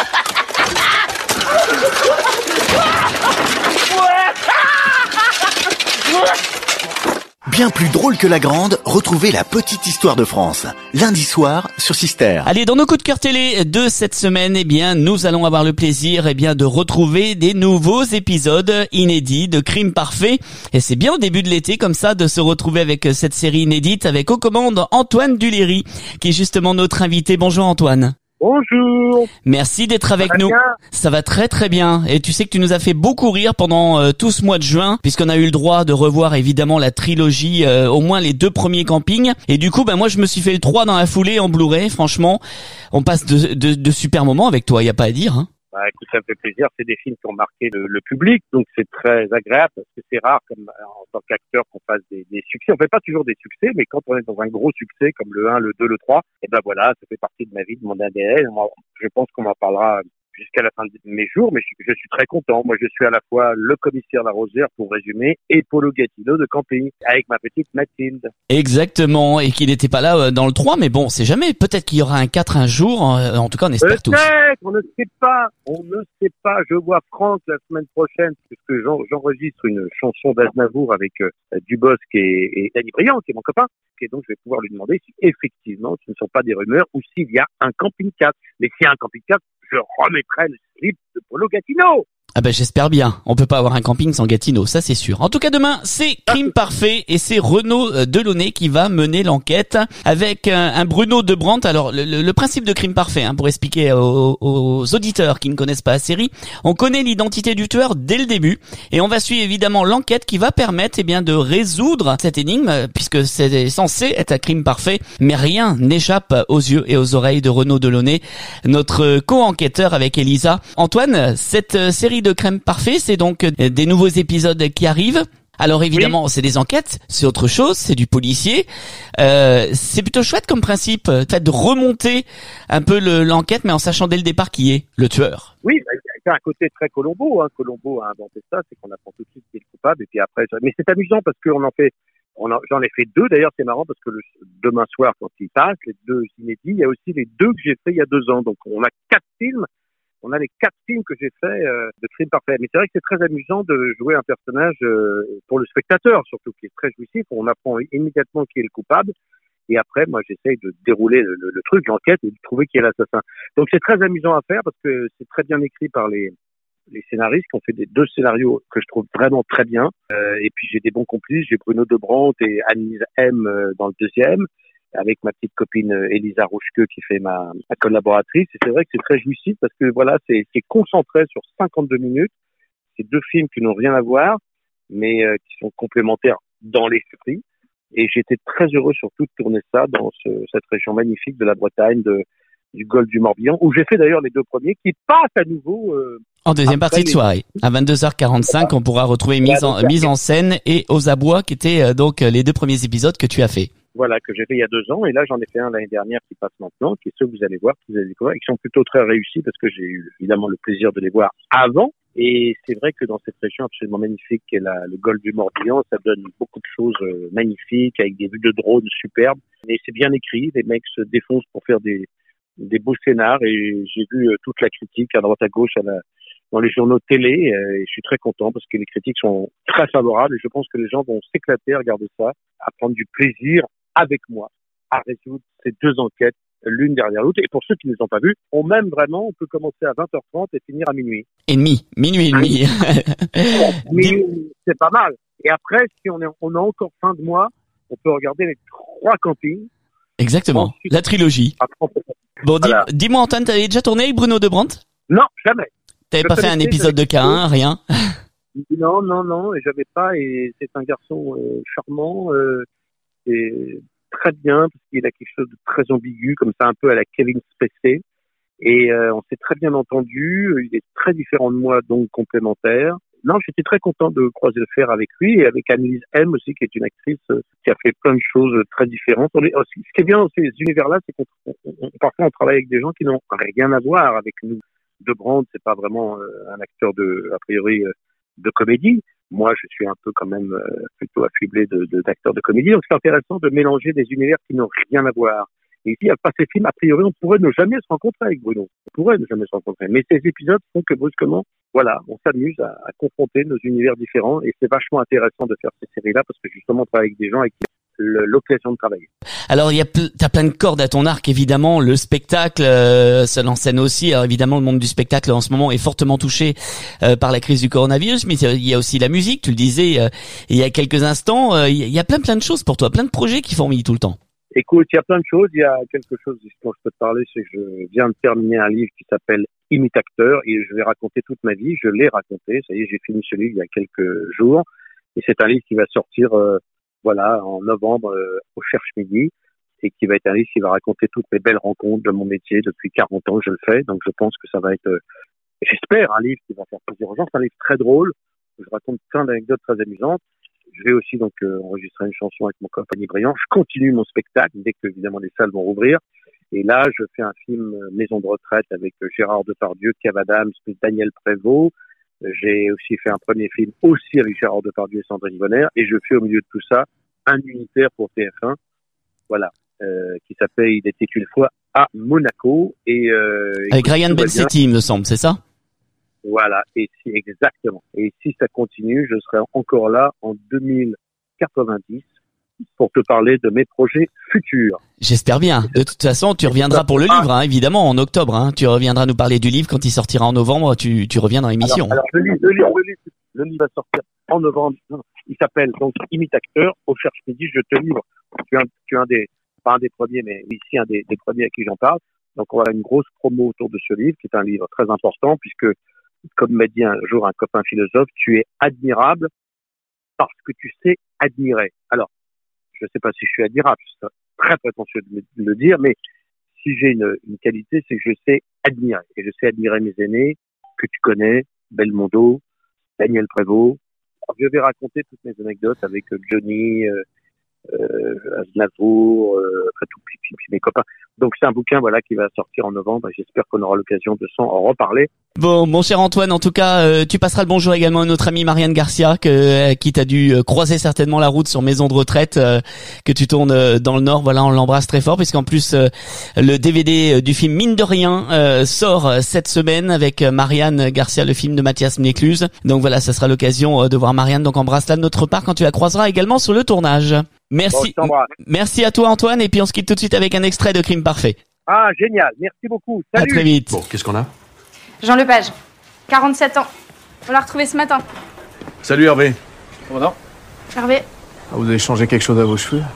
Bien plus drôle que la grande, retrouvez la petite histoire de France. Lundi soir sur Sister. Allez, dans nos coups de cœur télé de cette semaine, eh bien, nous allons avoir le plaisir, eh bien, de retrouver des nouveaux épisodes inédits de Crime Parfait. Et c'est bien au début de l'été, comme ça, de se retrouver avec cette série inédite, avec aux commandes Antoine Duléry, qui est justement notre invité. Bonjour Antoine. Bonjour. Merci d'être avec Ça nous. bien Ça va très très bien. Et tu sais que tu nous as fait beaucoup rire pendant euh, tout ce mois de juin, puisqu'on a eu le droit de revoir évidemment la trilogie, euh, au moins les deux premiers campings. Et du coup, ben moi je me suis fait le trois dans la foulée en Blu-ray. Franchement, on passe de, de, de super moments avec toi. Y a pas à dire. Hein. Bah, écoute, ça me fait plaisir. C'est des films qui ont marqué le, le public, donc c'est très agréable parce que c'est rare, comme en tant qu'acteur, qu'on fasse des, des succès. On fait pas toujours des succès, mais quand on est dans un gros succès comme le un, le deux, le trois, et ben voilà, ça fait partie de ma vie, de mon A D N. Je pense qu'on en parlera jusqu'à la fin de mes jours, mais je, je suis très content. Moi, je suis à la fois le commissaire Larosière, pour résumer, et Polo Gatineau de Camping, avec ma petite Mathilde. Exactement, et qu'il n'était pas là euh, dans le trois, mais bon, c'est jamais. Peut-être qu'il y aura un quatre un jour, euh, en tout cas on espère tous. Peut-être, on ne sait pas, on ne sait pas. Je vois Franck la semaine prochaine, puisque j'en, j'enregistre une chanson d'Aznavour avec euh, Dubosc et, et Danny Briand, qui est mon copain, et donc je vais pouvoir lui demander si effectivement ce ne sont pas des rumeurs ou s'il y a un camping quatre. Mais s'il y a un camping quatre, je remettrai le slip de Polo Gatineau. Ah ben j'espère bien. On peut pas avoir un camping sans Gatineau, ça c'est sûr. En tout cas demain, c'est Crime Parfait et c'est Renaud Delaunay qui va mener l'enquête avec un, un Bruno de Brandt. Alors le, le, le principe de Crime Parfait, hein, pour expliquer aux, aux auditeurs qui ne connaissent pas la série, on connaît l'identité du tueur dès le début et on va suivre évidemment l'enquête qui va permettre eh bien de résoudre cette énigme puisque c'est censé être un crime parfait, mais rien n'échappe aux yeux et aux oreilles de Renaud Delaunay, notre co-enquêteur avec Elisa. Antoine, cette série de Crime Parfait, c'est donc des nouveaux épisodes qui arrivent. Alors évidemment, oui. C'est des enquêtes, c'est autre chose, c'est du policier. Euh, c'est plutôt chouette comme principe, peut-être de remonter un peu le, l'enquête, mais en sachant dès le départ qui est le tueur. Oui, c'est un côté très Colombo. Hein. Colombo a inventé ça, c'est qu'on apprend tout de suite qui est le coupable, et puis après. Mais c'est amusant parce qu'on en fait. On a, j'en ai fait deux d'ailleurs, c'est marrant parce que le, demain soir quand il passe, les deux inédits, il y a aussi les deux que j'ai fait il y a deux ans. Donc on a quatre films. On a les quatre films que j'ai fait euh, de Crime Parfait. Mais c'est vrai que c'est très amusant de jouer un personnage euh, pour le spectateur, surtout qui est très jouissif. On apprend immédiatement qui est le coupable. Et après, moi, j'essaye de dérouler le, le, le truc, l'enquête, et de trouver qui est l'assassin. Donc c'est très amusant à faire parce que c'est très bien écrit par les, les scénaristes qui ont fait des deux scénarios que je trouve vraiment très bien. Euh, et puis j'ai des bons complices. J'ai Bruno de Brandt et Annelise M euh, dans le deuxième, avec ma petite copine Elisa Rouchqueux qui fait ma, ma collaboratrice. Et c'est vrai que c'est très jouissif parce que voilà, c'est, c'est concentré sur cinquante-deux minutes. C'est deux films qui n'ont rien à voir, mais euh, qui sont complémentaires dans l'esprit. Et j'étais très heureux surtout de tourner ça dans ce, cette région magnifique de la Bretagne, de, du golfe du Morbihan, où j'ai fait d'ailleurs les deux premiers, qui passent à nouveau... Euh, en deuxième partie de soirée, à vingt-deux heures quarante-cinq, on pourra retrouver mise en, mise en scène et Aux Abois, qui étaient euh, donc les deux premiers épisodes que tu as fait. Voilà, que j'ai fait il y a deux ans, et là j'en ai fait un l'année dernière qui passe maintenant, qui est ceux que vous allez voir, que vous allez découvrir, et qui sont plutôt très réussis parce que j'ai eu évidemment le plaisir de les voir avant. Et c'est vrai que dans cette région absolument magnifique qu'est la, le golfe du Morbihan, ça donne beaucoup de choses euh, magnifiques, avec des vues de drone superbes. Et c'est bien écrit, les mecs se défoncent pour faire des, des beaux scénars, et j'ai vu euh, toute la critique à droite à gauche à la, dans les journaux télé, euh, et je suis très content parce que les critiques sont très favorables, et je pense que les gens vont s'éclater à regarder ça, à prendre du plaisir avec moi à résoudre ces deux enquêtes l'une derrière l'autre. Et pour ceux qui ne les ont pas vues, on m'aime vraiment, on peut commencer à vingt heures trente et finir à minuit. Et demi, minuit et demi. Mais c'est pas mal. Et après, si on est, on a encore fin de mois, on peut regarder les trois campings. Exactement, ensuite, la trilogie. Bon, voilà. dis, dis-moi Antoine, t'avais déjà tourné avec Bruno de Brandt ? Non, jamais. T'avais pas fait un épisode de K un, rien? Non, non, non, et j'avais pas, et c'est un garçon euh, charmant, euh, et très bien, parce qu'il a quelque chose de très ambigu, comme ça, un peu à la Kevin Spacey, et euh, on s'est très bien entendu, il est très différent de moi, donc complémentaire. Non, j'étais très content de croiser le fer avec lui, et avec Annelise M aussi, qui est une actrice euh, qui a fait plein de choses très différentes. On est, ce qui est bien dans ces univers-là, c'est qu'on on, on, parfois on travaille avec des gens qui n'ont rien à voir avec nous. De Brand, c'est pas vraiment euh, un acteur de, a priori, euh, de comédie. Moi, je suis un peu quand même euh, plutôt affublé de, de, d'acteurs de comédie. Donc, c'est intéressant de mélanger des univers qui n'ont rien à voir. Et ici, à pas ces films, a priori, on pourrait ne jamais se rencontrer avec Bruno. On pourrait ne jamais se rencontrer. Mais ces épisodes font que brusquement, voilà, on s'amuse à, à confronter nos univers différents. Et c'est vachement intéressant de faire ces séries-là parce que justement, on travaille avec des gens avec qui Le, l'occasion de travailler. Alors, il y a, pl- t'as plein de cordes à ton arc, évidemment. Le spectacle, euh, seul en scène aussi. Alors, évidemment, le monde du spectacle en ce moment est fortement touché euh, par la crise du coronavirus, mais il y a aussi la musique. Tu le disais euh, il y a quelques instants. Euh, il y a plein, plein de choses pour toi, plein de projets qui fourmillent tout le temps. Écoute, il y a plein de choses. Il y a quelque chose dont je peux te parler, c'est que je viens de terminer un livre qui s'appelle Imitateur et je vais raconter toute ma vie. Je l'ai raconté. Ça y est, j'ai fini ce livre il y a quelques jours. Et c'est un livre qui va sortir euh, voilà, en novembre euh, au Cherche Midi, et qui va être un livre qui va raconter toutes mes belles rencontres de mon métier. Depuis quarante ans que je le fais, donc je pense que ça va être, euh, j'espère, un livre qui va faire plaisir aux gens. C'est un livre très drôle, où je raconte plein d'anecdotes très amusantes. Je vais aussi donc euh, enregistrer une chanson avec mon compagnie Brillant. Je continue mon spectacle, dès que évidemment les salles vont rouvrir. Et là, je fais un film euh, Maison de retraite avec euh, Gérard Depardieu, Kev Adams, Daniel Prévost. J'ai aussi fait un premier film aussi avec Gérard Depardieu et Sandrine Bonner, et je fais au milieu de tout ça un unitaire pour T F un, voilà, euh, qui s'appelle Il était une fois à Monaco, et euh, avec Ryan Bensetti, il me semble, c'est ça? Voilà, et si exactement. Et si ça continue, je serai encore là en deux mille quatre-vingt-dix pour te parler de mes projets futurs. J'espère bien. De toute façon, tu reviendras pour le livre, hein, évidemment, en octobre. Hein. Tu reviendras nous parler du livre quand il sortira en novembre. Tu, tu reviens dans l'émission. Alors, alors le, livre, le, livre, le, livre, le livre va sortir en novembre. Il s'appelle donc Imitateur. Au Cherche Midi, je te livre. Tu es un, tu es un des, pas un des premiers, mais ici un des, des premiers à qui j'en parle. Donc, on va avoir une grosse promo autour de ce livre, qui est un livre très important, puisque, comme m'a dit un jour un copain philosophe, tu es admirable parce que tu sais admirer. Alors, je ne sais pas si je suis admirable, c'est très prétentieux de le dire, mais si j'ai une, une qualité, c'est que je sais admirer. Et je sais admirer mes aînés, que tu connais, Belmondo, Daniel Prévost. Alors, je vais raconter toutes mes anecdotes avec Johnny, euh, euh, Aznavour, euh, tout, puis, puis, puis mes copains. Donc c'est un bouquin voilà qui va sortir en novembre et j'espère qu'on aura l'occasion de s'en reparler. Bon, mon cher Antoine, en tout cas, euh, tu passeras le bonjour également à notre amie Marianne Garcia, que, euh, qui t'a dû euh, croiser certainement la route sur Maison de retraite, euh, que tu tournes euh, dans le Nord. Voilà, on l'embrasse très fort, puisqu'en plus euh, le D V D du film Mine de rien euh, sort euh, cette semaine avec Marianne Garcia, le film de Mathias Mnécluse. Donc voilà, ça sera l'occasion euh, de voir Marianne. Donc embrasse-la de notre part quand tu la croiseras également sur le tournage. Merci, bon, merci à toi Antoine, et puis on se quitte tout de suite avec un extrait de Crime Parfait. Ah, génial, merci beaucoup. Salut. À très vite. Bon, qu'est-ce qu'on a? Jean Lepage, quarante-sept ans. On l'a retrouvé ce matin. Salut Hervé. Comment va? Hervé. Ah, vous avez changé quelque chose à vos cheveux?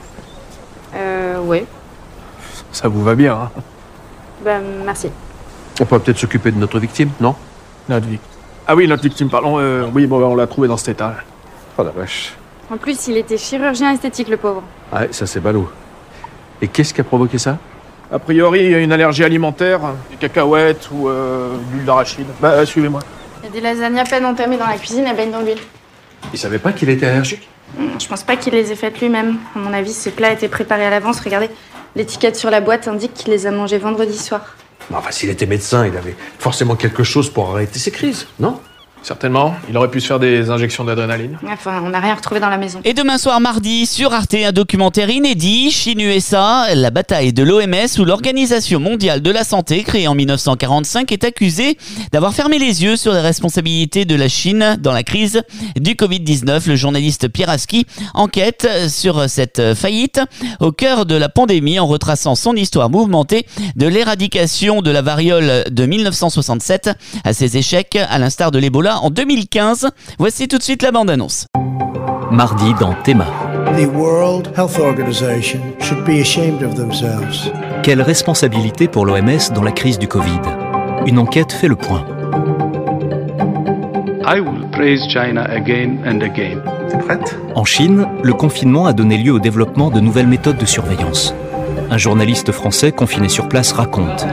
Euh, ouais. Ça vous va bien, hein? Ben, merci. On peut peut-être s'occuper de notre victime, non? Notre victime. Ah oui, notre victime, pardon. Euh, oui, bon, on l'a trouvé dans cet état. Oh la vache. En plus, il était chirurgien esthétique, le pauvre. Ouais, ça c'est ballot. Et qu'est-ce qui a provoqué ça? A priori, une allergie alimentaire, des cacahuètes ou euh, de l'huile d'arachide. Bah, euh, suivez-moi. Il y a des lasagnes à peine entamées dans la cuisine, elles baignent dans l'huile. Il savait pas qu'il était allergique? Je pense pas qu'il les ait faites lui-même. À mon avis, ces plats étaient préparés à l'avance. Regardez, l'étiquette sur la boîte indique qu'il les a mangés vendredi soir. Enfin, s'il était médecin, il avait forcément quelque chose pour arrêter ses crises, non? Certainement. Il aurait pu se faire des injections d'adrénaline. Enfin, on n'a rien retrouvé dans la maison. Et demain soir, mardi, sur Arte, un documentaire inédit, Chine-U S A, la bataille de l'O M S, où l'Organisation mondiale de la santé, créée en mille neuf cent quarante-cinq, est accusée d'avoir fermé les yeux sur les responsabilités de la Chine dans la crise du covid dix-neuf. Le journaliste Pierre Aski enquête sur cette faillite au cœur de la pandémie en retraçant son histoire mouvementée de l'éradication de la variole de mille neuf cent soixante-sept à ses échecs, à l'instar de l'Ebola en deux mille quinze. Voici tout de suite la bande-annonce. Mardi dans Théma. The World Health Organization should be ashamed of themselves. Quelle responsabilité pour l'O M S dans la crise du Covid? Une enquête fait le point. I will praise China again and again. T'es prête ? En Chine, le confinement a donné lieu au développement de nouvelles méthodes de surveillance. Un journaliste français confiné sur place raconte.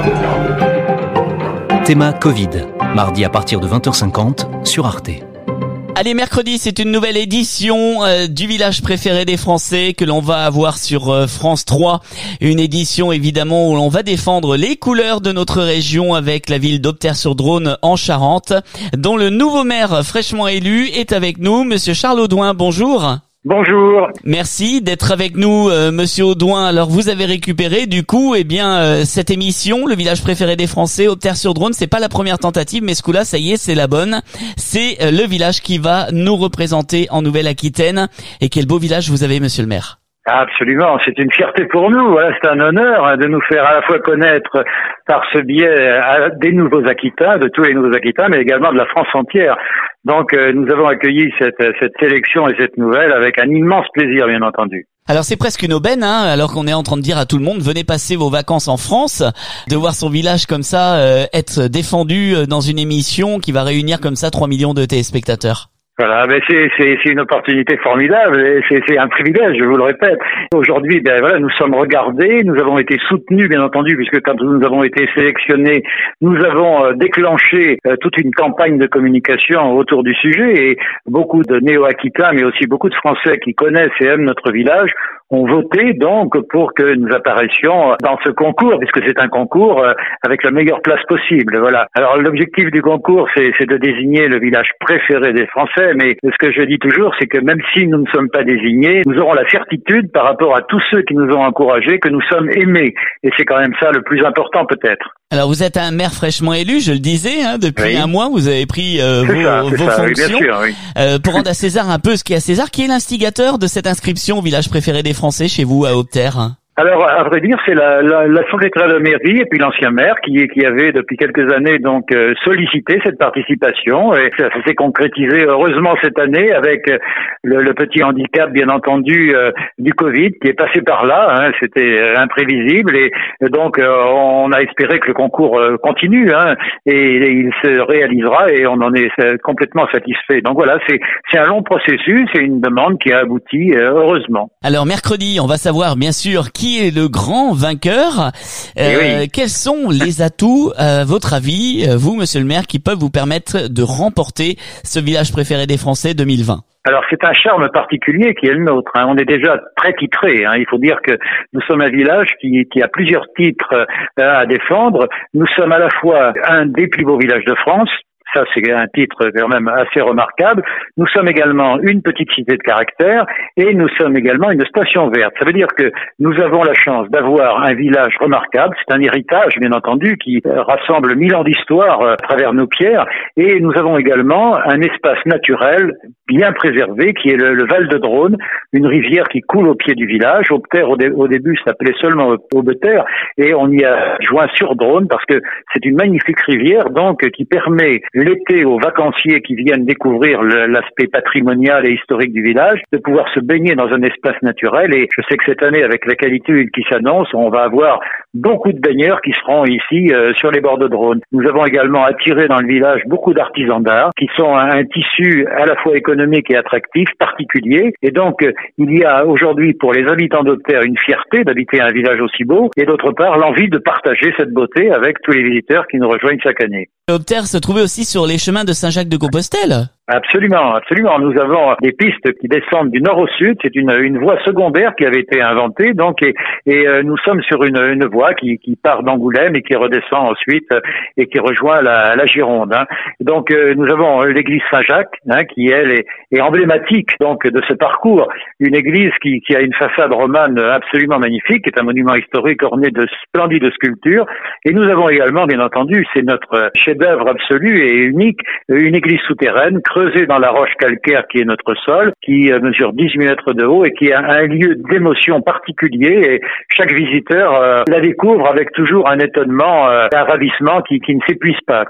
Théma Covid, mardi à partir de vingt heures cinquante sur Arte. Allez, mercredi, c'est une nouvelle édition euh, du village préféré des Français que l'on va avoir sur euh, France trois. Une édition, évidemment, où l'on va défendre les couleurs de notre région avec la ville d'Opter-sur-Dronne en Charente, dont le nouveau maire fraîchement élu est avec nous, Monsieur Charles Audouin. Bonjour. Bonjour. Merci d'être avec nous, euh, Monsieur Audouin. Alors, vous avez récupéré, du coup, eh bien, euh, cette émission, le village préféré des Français, Opter-sur-Dronne. C'est pas la première tentative, mais ce coup-là, ça y est, c'est la bonne. C'est euh, le village qui va nous représenter en Nouvelle-Aquitaine. Et quel beau village vous avez, Monsieur le maire. Absolument, c'est une fierté pour nous. Voilà, c'est un honneur hein, de nous faire à la fois connaître par ce biais à, des nouveaux Aquitains, de tous les nouveaux Aquitains, mais également de la France entière. Donc, euh, nous avons accueilli cette, cette sélection et cette nouvelle avec un immense plaisir, bien entendu. Alors c'est presque une aubaine, hein, alors qu'on est en train de dire à tout le monde, venez passer vos vacances en France, de voir son village comme ça euh, être défendu dans une émission qui va réunir comme ça trois millions de téléspectateurs. Voilà, ben c'est c'est c'est une opportunité formidable et c'est c'est un privilège, je vous le répète. Aujourd'hui, ben voilà, nous sommes regardés, nous avons été soutenus bien entendu puisque quand nous avons été sélectionnés, nous avons euh, déclenché euh, toute une campagne de communication autour du sujet et beaucoup de néo-aquitains mais aussi beaucoup de Français qui connaissent et aiment notre village ont voté donc pour que nous apparaissions dans ce concours, puisque c'est un concours avec la meilleure place possible. Voilà. Alors l'objectif du concours, c'est, c'est de désigner le village préféré des Français, mais ce que je dis toujours, c'est que même si nous ne sommes pas désignés, nous aurons la certitude par rapport à tous ceux qui nous ont encouragés que nous sommes aimés. Et c'est quand même ça le plus important peut-être. Alors vous êtes un maire fraîchement élu, je le disais, hein, depuis oui. un mois, vous avez pris euh, vos, ça, vos ça, fonctions. Oui, bien sûr, oui. euh, pour rendre à César un peu ce qui est à César, qui est l'instigateur de cette inscription au village préféré des Français chez vous à Opter? Alors, à vrai dire, c'est la, la, la secrétaire de mairie et puis l'ancien maire qui, qui avait depuis quelques années donc euh, sollicité cette participation et ça, ça s'est concrétisé heureusement cette année avec le, le petit handicap bien entendu euh, du Covid qui est passé par là. Hein, c'était imprévisible et donc euh, on a espéré que le concours euh, continue hein, et, et il se réalisera et on en est complètement satisfait. Donc voilà, c'est c'est un long processus, c'est une demande qui a abouti euh, heureusement. Alors mercredi, on va savoir bien sûr qui Qui est le grand vainqueur euh, oui. Quels sont les atouts, à votre avis, vous, Monsieur le maire, qui peuvent vous permettre de remporter ce village préféré des Français deux mille vingt? Alors c'est un charme particulier qui est le nôtre. Hein. On est déjà très titré. Hein. Il faut dire que nous sommes un village qui, qui a plusieurs titres euh, à défendre. Nous sommes à la fois un des plus beaux villages de France. Ça, c'est un titre quand même assez remarquable. Nous sommes également une petite cité de caractère et nous sommes également une station verte. Ça veut dire que nous avons la chance d'avoir un village remarquable. C'est un héritage, bien entendu, qui rassemble mille ans d'histoire à travers nos pierres. Et nous avons également un espace naturel bien préservé qui est le, le Val de Dronne, une rivière qui coule au pied du village. Opter, au, dé, au début, s'appelait seulement Aubeterre et on y a joint sur Dronne parce que c'est une magnifique rivière donc qui permet l'été aux vacanciers qui viennent découvrir le, l'aspect patrimonial et historique du village, de pouvoir se baigner dans un espace naturel. Et je sais que cette année, avec la qualité qui s'annonce, on va avoir beaucoup de baigneurs qui seront ici euh, sur les bords de Dronne. Nous avons également attiré dans le village beaucoup d'artisans d'art qui sont un, un tissu à la fois économique et attractif, particulier. Et donc, euh, il y a aujourd'hui pour les habitants d'Opter une fierté d'habiter un village aussi beau et d'autre part l'envie de partager cette beauté avec tous les visiteurs qui nous rejoignent chaque année. Opter se trouvait aussi sur les chemins de Saint-Jacques-de-Compostelle. Absolument, absolument. Nous avons des pistes qui descendent du nord au sud. C'est une, une voie secondaire qui avait été inventée, donc, et, et euh, nous sommes sur une, une voie qui, qui part d'Angoulême et qui redescend ensuite euh, et qui rejoint la, la Gironde. Hein. Donc, euh, nous avons l'église Saint-Jacques, hein, qui elle est, est emblématique donc de ce parcours. Une église qui, qui a une façade romane absolument magnifique, qui est un monument historique orné de splendides sculptures. Et nous avons également, bien entendu, c'est notre chef-d'œuvre absolu et unique, une église souterraine creusée dans la roche calcaire qui est notre sol, qui mesure dix-huit mètres de haut et qui a un lieu d'émotion particulier. Et chaque visiteur euh, la découvre avec toujours un étonnement, euh, un ravissement qui, qui ne s'épuise pas, quoi.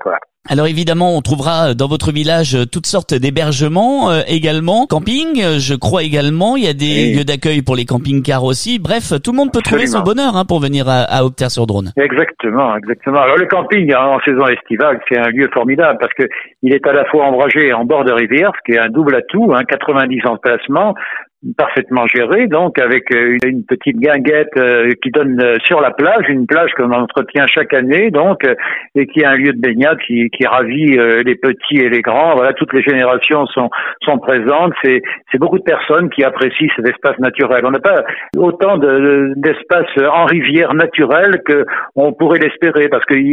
Alors évidemment, on trouvera dans votre village toutes sortes d'hébergements euh, également, camping, je crois également, il y a des oui. lieux d'accueil pour les camping-cars aussi. Bref, tout le monde peut Absolument. trouver son bonheur hein, pour venir à, à Aubterre-sur-Dronne. Exactement, exactement. Alors le camping en saison estivale, c'est un lieu formidable parce que il est à la fois ombragé en bord de rivière, ce qui est un double atout, hein, quatre-vingt-dix emplacements, parfaitement géré, donc avec une, une petite guinguette euh, qui donne euh, sur la plage, une plage qu'on entretient chaque année, donc euh, et qui est un lieu de baignade qui, qui ravit euh, les petits et les grands. Voilà, toutes les générations sont sont présentes. C'est c'est beaucoup de personnes qui apprécient cet espace naturel. On n'a pas autant de, d'espace en rivière naturelle que on pourrait l'espérer, parce que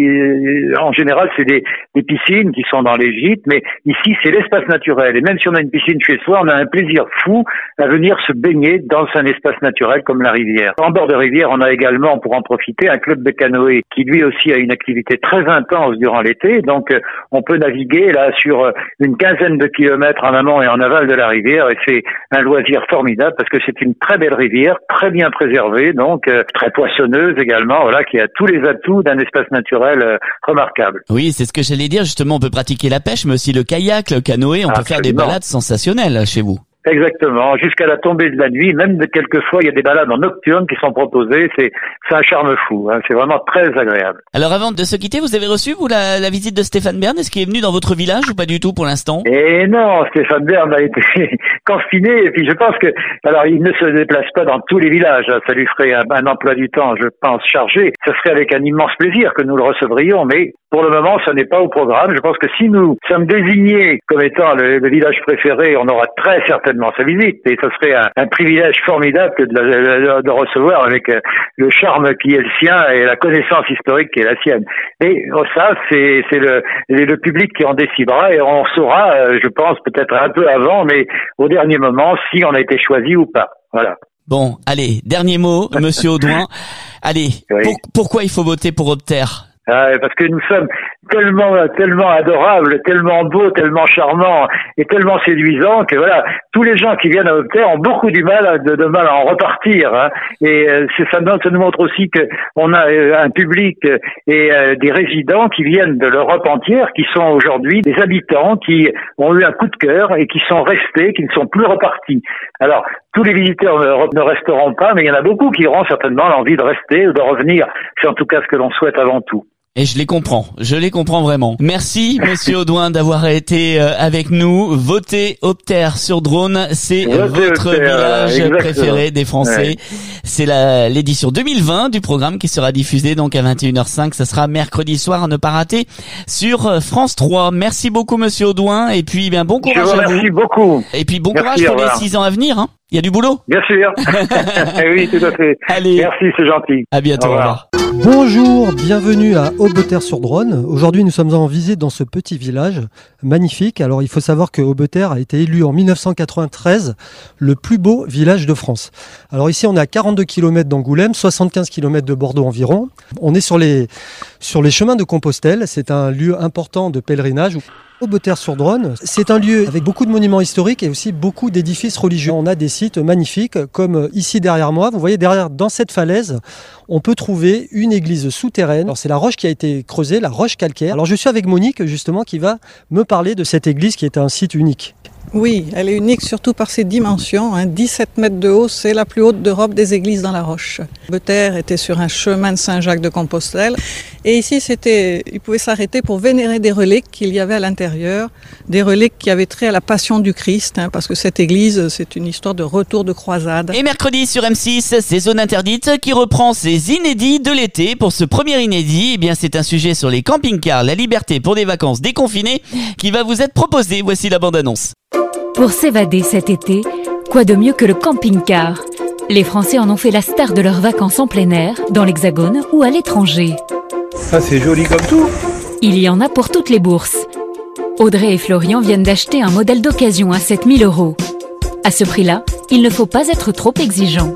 en général c'est des, des piscines qui sont dans les gîtes, mais ici c'est l'espace naturel. Et même si on a une piscine chez soi, on a un plaisir fou à venir venir se baigner dans un espace naturel comme la rivière. En bord de rivière, on a également, pour en profiter, un club de canoë qui lui aussi a une activité très intense durant l'été. Donc, euh, on peut naviguer là sur euh, une quinzaine de kilomètres en amont et en aval de la rivière, et c'est un loisir formidable parce que c'est une très belle rivière, très bien préservée, donc euh, très poissonneuse également, voilà, qui a tous les atouts d'un espace naturel euh, remarquable. Oui, c'est ce que j'allais dire. Justement, on peut pratiquer la pêche, mais aussi le kayak, le canoë. On Absolument. peut faire des balades sensationnelles chez vous. Exactement, jusqu'à la tombée de la nuit, même de quelquefois il y a des balades en nocturne qui sont proposées, c'est c'est un charme fou, hein, c'est vraiment très agréable. Alors avant de se quitter, vous avez reçu vous la, la visite de Stéphane Bern, est-ce qu'il est venu dans votre village ou pas du tout pour l'instant? Et non, Stéphane Bern a été confiné, et puis je pense que, alors il ne se déplace pas dans tous les villages, hein, ça lui ferait un, un emploi du temps, je pense, chargé, ce serait avec un immense plaisir que nous le recevrions, mais pour le moment, ça n'est pas au programme. Je pense que si nous sommes désignés comme étant le, le village préféré, on aura très certainement sa visite. Et ce serait un, un privilège formidable que de, de, de recevoir avec euh, le charme qui est le sien et la connaissance historique qui est la sienne. Et oh, ça, c'est, c'est le, le public qui en décidera et on saura, euh, je pense, peut-être un peu avant, mais au dernier moment, si on a été choisi ou pas. Voilà. Bon, allez, dernier mot, Monsieur Audouin. Allez, oui. pour, pourquoi il faut voter pour Aubterre? Euh, parce que nous sommes tellement, tellement adorables, tellement beaux, tellement charmants et tellement séduisants que voilà, tous les gens qui viennent à Aubterre ont beaucoup du mal, de, de mal à en repartir. Hein. Et euh, c'est, ça, ça nous montre aussi que on a euh, un public et euh, des résidents qui viennent de l'Europe entière, qui sont aujourd'hui des habitants qui ont eu un coup de cœur et qui sont restés, qui ne sont plus repartis. Alors, tous les visiteurs d'Europe ne resteront pas, mais il y en a beaucoup qui auront certainement l'envie de rester ou de revenir. C'est en tout cas ce que l'on souhaite avant tout. Et je les comprends, je les comprends vraiment. Merci Monsieur Audouin d'avoir été avec nous. Votez Aubterre-sur-Dronne, c'est Votez votre Aubterre, village exactement. préféré des Français. Ouais. C'est la, l'édition deux mille vingt du programme qui sera diffusé donc à vingt et une heures cinq. Ça sera mercredi soir à ne pas rater sur France trois. Merci beaucoup Monsieur Audouin et puis bien bon courage je vous à vous. Merci beaucoup. Et puis bon merci, courage pour les six ans à venir. Hein. Il y a du boulot. Bien sûr. Oui, tout à fait. Allez. Merci, c'est gentil. À bientôt. Au revoir. Au revoir. Bonjour, bienvenue à Aubterre-sur-Dronne. Aujourd'hui, nous sommes en visite dans ce petit village magnifique. Alors, il faut savoir que Aubterre a été élu en mille neuf cent quatre-vingt-treize le plus beau village de France. Alors ici, on est à quarante-deux kilomètres d'Angoulême, soixante-quinze kilomètres de Bordeaux environ. On est sur les, sur les chemins de Compostelle. C'est un lieu important de pèlerinage. Aubterre-sur-Dronne, c'est un lieu avec beaucoup de monuments historiques et aussi beaucoup d'édifices religieux. On a des sites magnifiques comme ici derrière moi. Vous voyez derrière, dans cette falaise, on peut trouver une église souterraine. Alors c'est la roche qui a été creusée, la roche calcaire. Alors je suis avec Monique justement qui va me parler de cette église qui est un site unique. Oui, elle est unique surtout par ses dimensions. Hein. dix-sept mètres de haut, c'est la plus haute d'Europe des églises dans la roche. Aubterre était sur un chemin de Saint-Jacques de Compostelle. Et ici, c'était, il pouvait s'arrêter pour vénérer des reliques qu'il y avait à l'intérieur. Des reliques qui avaient trait à la passion du Christ. Hein, parce que cette église, c'est une histoire de retour de croisade. Et mercredi sur M six, c'est Zone Interdite qui reprend ses inédits de l'été. Pour ce premier inédit, eh bien, c'est un sujet sur les camping-cars, la liberté pour des vacances déconfinées qui va vous être proposé. Voici la bande-annonce. Pour s'évader cet été, quoi de mieux que le camping-car? Les Français en ont fait la star de leurs vacances en plein air, dans l'Hexagone ou à l'étranger. Ah, c'est joli comme tout. Il y en a pour toutes les bourses. Audrey et Florian viennent d'acheter un modèle d'occasion à sept mille euros. À ce prix-là, il ne faut pas être trop exigeant.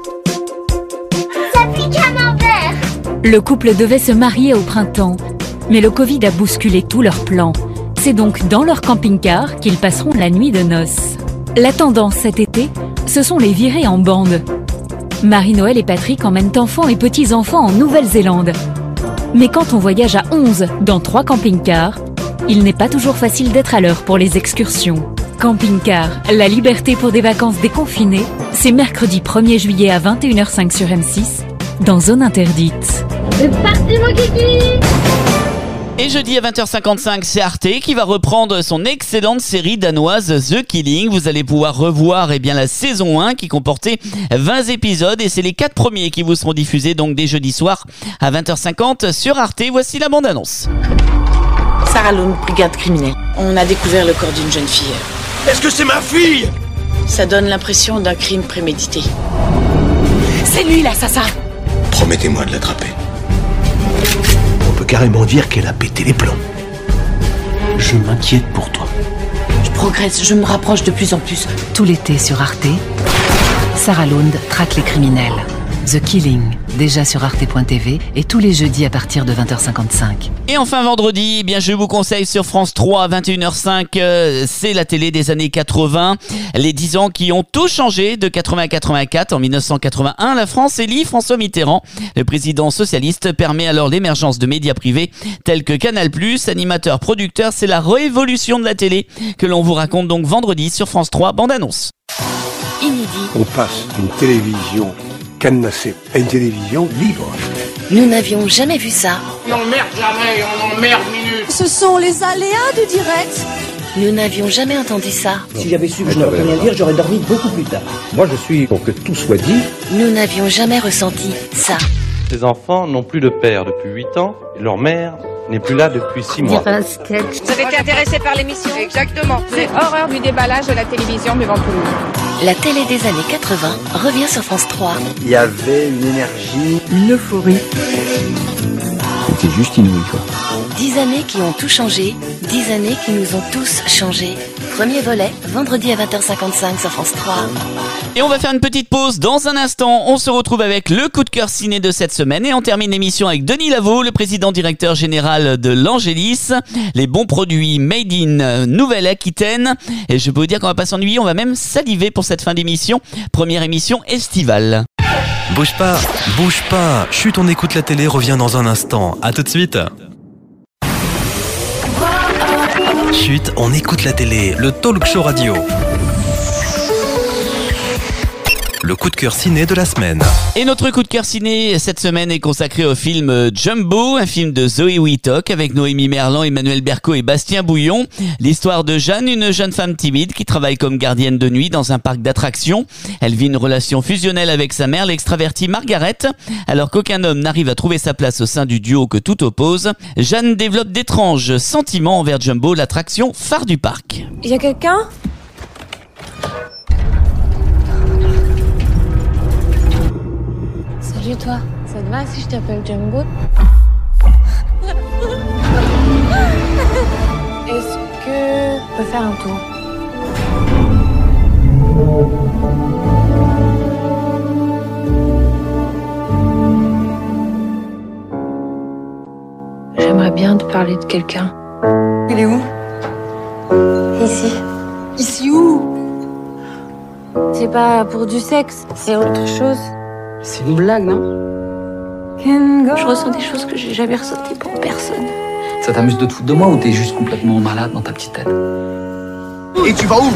Ça pique à l'envers. Le couple devait se marier au printemps, mais le Covid a bousculé tous leurs plans. C'est donc dans leur camping-car qu'ils passeront la nuit de noces. La tendance cet été, ce sont les virées en bande. Marie-Noël et Patrick emmènent enfants et petits-enfants en Nouvelle-Zélande. Mais quand on voyage à onze dans trois camping-cars, il n'est pas toujours facile d'être à l'heure pour les excursions. Camping-car, la liberté pour des vacances déconfinées, c'est mercredi premier juillet à vingt et une heures cinq sur M six, dans Zone Interdite. C'est parti mon kiki! Et jeudi à vingt heures cinquante-cinq, c'est Arte qui va reprendre son excellente série danoise The Killing. Vous allez pouvoir revoir eh bien, la saison un qui comportait vingt épisodes et c'est les quatre premiers qui vous seront diffusés donc dès jeudi soir à vingt heures cinquante sur Arte. Voici la bande-annonce. Sarah Lund, brigade criminelle. On a découvert le corps d'une jeune fille. Est-ce que c'est ma fille? Ça donne l'impression d'un crime prémédité. C'est lui l'assassin! Promettez-moi de l'attraper. On peut carrément dire qu'elle a pété les plombs. Je m'inquiète pour toi. Je progresse, je me rapproche de plus en plus. Tout l'été sur Arte, Sarah Lund traque les criminels. The Killing, déjà sur arte point t v et tous les jeudis à partir de vingt heures cinquante-cinq. Et enfin vendredi, eh bien je vous conseille sur France trois à vingt et une heures cinq, euh, c'est la télé des années quatre-vingts, les dix ans qui ont tout changé de quatre-vingts à quatre-vingt-quatre. En mille neuf cent quatre-vingt-un, la France élit François Mitterrand. Le président socialiste permet alors l'émergence de médias privés tels que Canal+, animateur, producteur, c'est la révolution de la télé que l'on vous raconte donc vendredi sur France trois, bande-annonce. Inédit. On passe d'une télévision cadenassée à une télévision libre. Nous n'avions jamais vu ça. On emmerde jamais, on emmerde minute. Ce sont les aléas du direct. Nous n'avions jamais entendu ça. Si j'avais su que je n'aurais rien à dire, j'aurais dormi beaucoup plus tard. Moi, je suis pour que tout soit dit. Nous n'avions jamais ressenti ça. Ces enfants n'ont plus de père depuis huit ans et leur mère n'est plus là depuis six mois. Vous avez été intéressé par l'émission? Exactement. C'est horreur du déballage de la télévision devant tout le monde. La télé des années quatre-vingts revient sur France trois. Il y avait une énergie, une euphorie. C'était juste inouï, quoi. Dix années qui ont tout changé, dix années qui nous ont tous changé. Premier volet, vendredi à vingt heures cinquante-cinq sur France trois. Et on va faire une petite pause. Dans un instant, on se retrouve avec le coup de cœur ciné de cette semaine et on termine l'émission avec Denis Lavaux, le président directeur général de l'Angélis. Les bons produits made in Nouvelle-Aquitaine. Et je peux vous dire qu'on va pas s'ennuyer, on va même saliver pour cette fin d'émission. Première émission estivale. Bouge pas, bouge pas. Chut, on écoute la télé, revient dans un instant. À tout de suite. Chut, on écoute la télé, le talk show radio. Le coup de cœur ciné de la semaine. Et notre coup de cœur ciné cette semaine est consacré au film Jumbo, un film de Zoé Wittok avec Noémie Merlan, Emmanuel Berco et Bastien Bouillon. L'histoire de Jeanne, une jeune femme timide qui travaille comme gardienne de nuit dans un parc d'attractions. Elle vit une relation fusionnelle avec sa mère, l'extravertie Margaret. Alors qu'aucun homme n'arrive à trouver sa place au sein du duo que tout oppose, Jeanne développe d'étranges sentiments envers Jumbo, l'attraction phare du parc. Il y a quelqu'un ? Salut toi, ça te va si je t'appelle Jumbo? Est-ce que on peut faire un tour? J'aimerais bien te parler de quelqu'un. Il est où? Ici. Ici où? C'est pas pour du sexe, c'est autre chose. C'est une blague, non? Je ressens des choses que j'ai jamais ressenties pour personne. Ça t'amuse de te foutre de moi ou t'es juste complètement malade dans ta petite tête? Et tu vas où?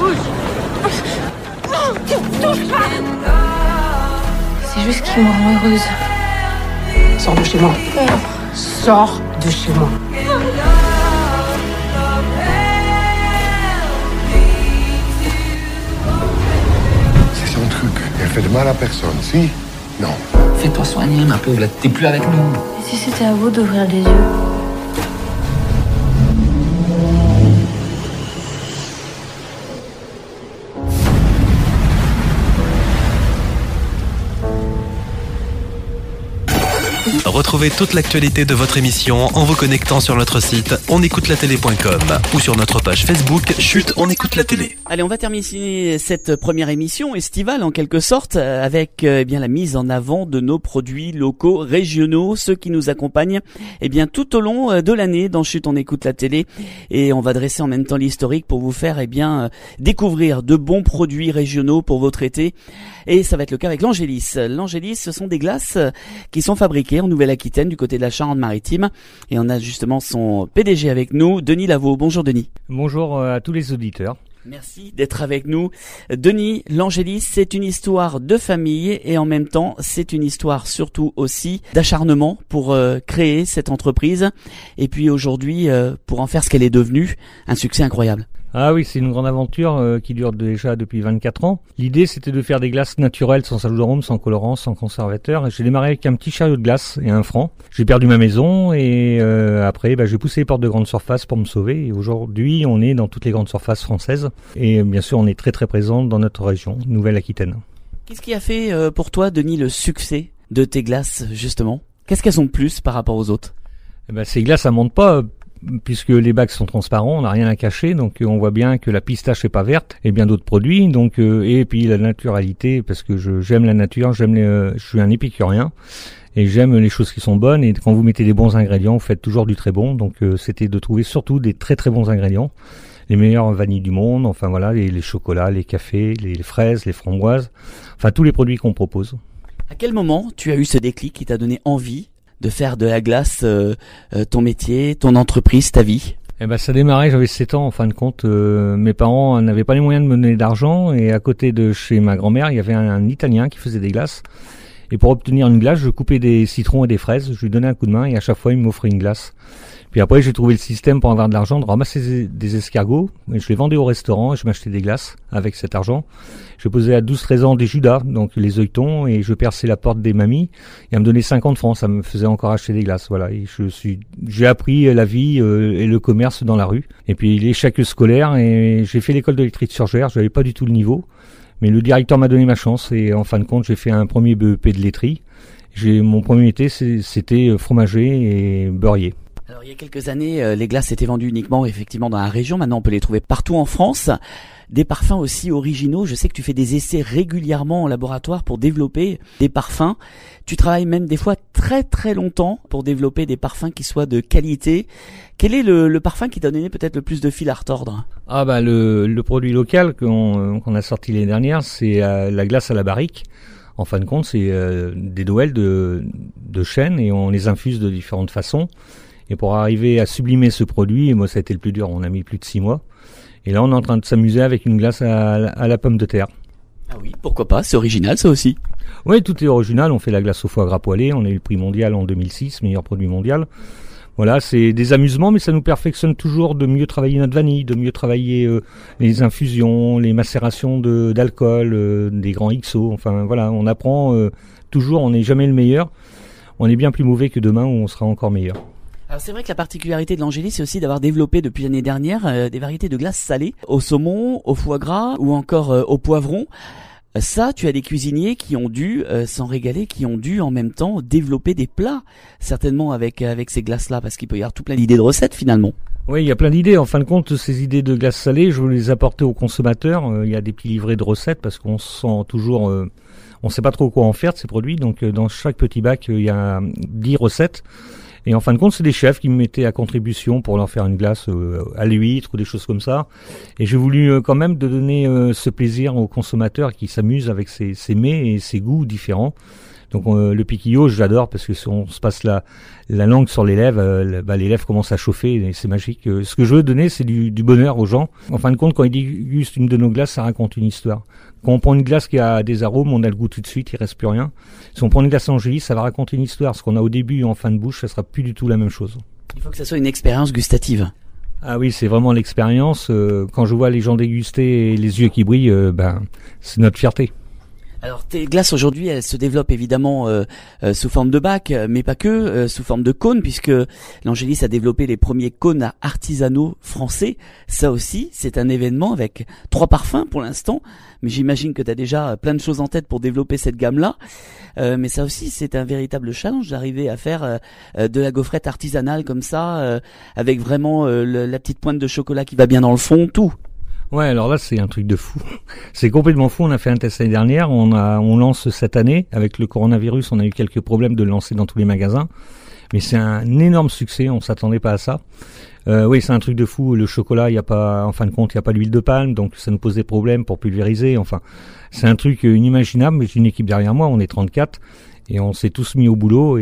Touche pas! C'est juste qu'il me rend heureuse. Sors de chez moi. Sors de chez moi. C'est son truc. Elle fait de mal à personne, si? Non. Fais-toi soigner, ma pauvre, là, t'es plus avec nous. Et si c'était à vous d'ouvrir les yeux? Retrouvez toute l'actualité de votre émission en vous connectant sur notre site onécoutelatélé point com ou sur notre page Facebook Chut, on écoute la télé. Allez, on va terminer cette première émission estivale en quelque sorte avec eh bien la mise en avant de nos produits locaux, régionaux, ceux qui nous accompagnent eh bien tout au long de l'année dans Chut, on écoute la télé, et on va dresser en même temps l'historique pour vous faire eh bien découvrir de bons produits régionaux pour votre été, et ça va être le cas avec l'Angélis. L'Angélis, ce sont des glaces qui sont fabriquées en Nouvelle-Aquitaine Nouvelle-Aquitaine, du côté de la Charente-Maritime. Et on a justement son P D G avec nous, Denis Lavaux. Bonjour Denis. Bonjour à tous les auditeurs. Merci d'être avec nous. Denis, l'Angélis, c'est une histoire de famille et en même temps, c'est une histoire surtout aussi d'acharnement pour euh, créer cette entreprise et puis aujourd'hui, euh, pour en faire ce qu'elle est devenue, un succès incroyable. Ah oui, c'est une grande aventure euh, qui dure déjà depuis vingt-quatre ans. L'idée, c'était de faire des glaces naturelles, sans ajout sans colorant, sans conservateur. Et j'ai démarré avec un petit chariot de glace et un franc. J'ai perdu ma maison et euh, après, bah, j'ai poussé les portes de grandes surfaces pour me sauver. Et aujourd'hui, on est dans toutes les grandes surfaces françaises. Et bien sûr, on est très très présent dans notre région, Nouvelle-Aquitaine. Qu'est-ce qui a fait euh, pour toi, Denis, le succès de tes glaces, justement ? Qu'est-ce qu'elles ont de plus par rapport aux autres ? Eh ben, ces glaces, ça monte pas. Puisque les bacs sont transparents, on n'a rien à cacher, donc on voit bien que la pistache est pas verte et bien d'autres produits. Donc euh, et puis la naturalité, parce que je j'aime la nature, j'aime les, euh, je suis un épicurien et j'aime les choses qui sont bonnes. Et quand vous mettez des bons ingrédients, vous faites toujours du très bon. Donc euh, c'était de trouver surtout des très très bons ingrédients, les meilleures vanilles du monde. Enfin voilà, les, les chocolats, les cafés, les, les fraises, les framboises, enfin tous les produits qu'on propose. À quel moment tu as eu ce déclic qui t'a donné envie de faire de la glace euh, euh, ton métier, ton entreprise, ta vie ? Eh ben ça démarrait, j'avais sept ans en fin de compte. Euh, mes parents n'avaient pas les moyens de me donner d'argent et à côté de chez ma grand-mère, il y avait un, un Italien qui faisait des glaces. Et pour obtenir une glace, je coupais des citrons et des fraises, je lui donnais un coup de main et à chaque fois il m'offrait une glace. Puis après j'ai trouvé le système pour avoir de l'argent, de ramasser des escargots, et je les vendais au restaurant et je m'achetais des glaces avec cet argent. Je posais à douze treize ans des judas, donc les œilletons, et je perçais la porte des mamies, et elle me donnait cinquante francs, ça me faisait encore acheter des glaces, voilà. Et je suis, j'ai appris la vie euh, et le commerce dans la rue. Et puis l'échec scolaire, et j'ai fait l'école de laiterie-surgère, j'avais pas du tout le niveau, mais le directeur m'a donné ma chance, et en fin de compte j'ai fait un premier B E P de laiterie. J'ai, mon premier métier c'était fromager et beurrier. Alors il y a quelques années, euh, les glaces étaient vendues uniquement effectivement dans la région. Maintenant, on peut les trouver partout en France. Des parfums aussi originaux. Je sais que tu fais des essais régulièrement en laboratoire pour développer des parfums. Tu travailles même des fois très très longtemps pour développer des parfums qui soient de qualité. Quel est le, le parfum qui t'a donné peut-être le plus de fil à retordre ? Ah bah le, le produit local qu'on, qu'on a sorti l'année dernière, c'est euh, la glace à la barrique. En fin de compte, c'est euh, des Noëls de, de chêne et on les infuse de différentes façons. Et pour arriver à sublimer ce produit, et moi ça a été le plus dur, on a mis plus de six mois. Et là on est en train de s'amuser avec une glace à, à la pomme de terre. Ah oui, pourquoi pas, c'est original ça aussi. Oui, tout est original, on fait la glace au foie gras poêlé, on a eu le prix mondial en deux mille six, meilleur produit mondial. Voilà, c'est des amusements, mais ça nous perfectionne toujours de mieux travailler notre vanille, de mieux travailler euh, les infusions, les macérations de, d'alcool, euh, des grands X O, enfin voilà, on apprend euh, toujours, on n'est jamais le meilleur, on est bien plus mauvais que demain où on sera encore meilleur. Alors c'est vrai que la particularité de l'Angélis, c'est aussi d'avoir développé depuis l'année dernière euh, des variétés de glaces salées au saumon, au foie gras ou encore euh, au poivron. Ça, tu as des cuisiniers qui ont dû euh, s'en régaler, qui ont dû en même temps développer des plats, certainement avec avec ces glaces-là, parce qu'il peut y avoir tout plein d'idées de recettes finalement. Oui, il y a plein d'idées. En fin de compte, ces idées de glaces salées, je veux les apporter aux consommateurs. Euh, il y a des petits livrets de recettes parce qu'on sent toujours, euh, on sait pas trop quoi en faire de ces produits. Donc euh, dans chaque petit bac, euh, il y a dix recettes. Et en fin de compte, c'est des chefs qui me mettaient à contribution pour leur faire une glace euh, à l'huître ou des choses comme ça. Et j'ai voulu euh, quand même de donner euh, ce plaisir aux consommateurs qui s'amusent avec ces, ces mets et ces goûts différents. Donc euh, le piquillo, j'adore parce que si on se passe la, la langue sur les lèvres, euh, bah, les lèvres commencent à chauffer et c'est magique. Euh, ce que je veux donner, c'est du, du bonheur aux gens. En fin de compte, quand ils dégustent une de nos glaces, ça raconte une histoire. Quand on prend une glace qui a des arômes, on a le goût tout de suite, il reste plus rien. Si on prend une glace Angélis, ça va raconter une histoire. Ce qu'on a au début et en fin de bouche, ça sera plus du tout la même chose. Il faut que ça soit une expérience gustative. Ah oui, c'est vraiment l'expérience. Euh, quand je vois les gens déguster et les yeux qui brillent, euh, ben c'est notre fierté. Alors tes glaces aujourd'hui, elles se développent évidemment euh, euh, sous forme de bac, mais pas que, euh, sous forme de cônes, puisque l'Angélis a développé les premiers cônes artisanaux français. Ça aussi, c'est un événement avec trois parfums pour l'instant, mais j'imagine que tu as déjà plein de choses en tête pour développer cette gamme-là. Euh, mais ça aussi, c'est un véritable challenge d'arriver à faire euh, de la gaufrette artisanale comme ça, euh, avec vraiment euh, le, la petite pointe de chocolat qui va bien dans le fond, tout. Ouais, alors là, c'est un truc de fou. C'est complètement fou. On a fait un test l'année dernière. On a, on lance cette année. Avec le coronavirus, on a eu quelques problèmes de le lancer dans tous les magasins. Mais c'est un énorme succès. On s'attendait pas à ça. Euh, oui, c'est un truc de fou. Le chocolat, il y a pas, en fin de compte, il y a pas d'huile de palme. Donc, ça nous pose des problèmes pour pulvériser. Enfin, c'est un truc inimaginable. Mais j'ai une équipe derrière moi. On est trente-quatre. Et on s'est tous mis au boulot et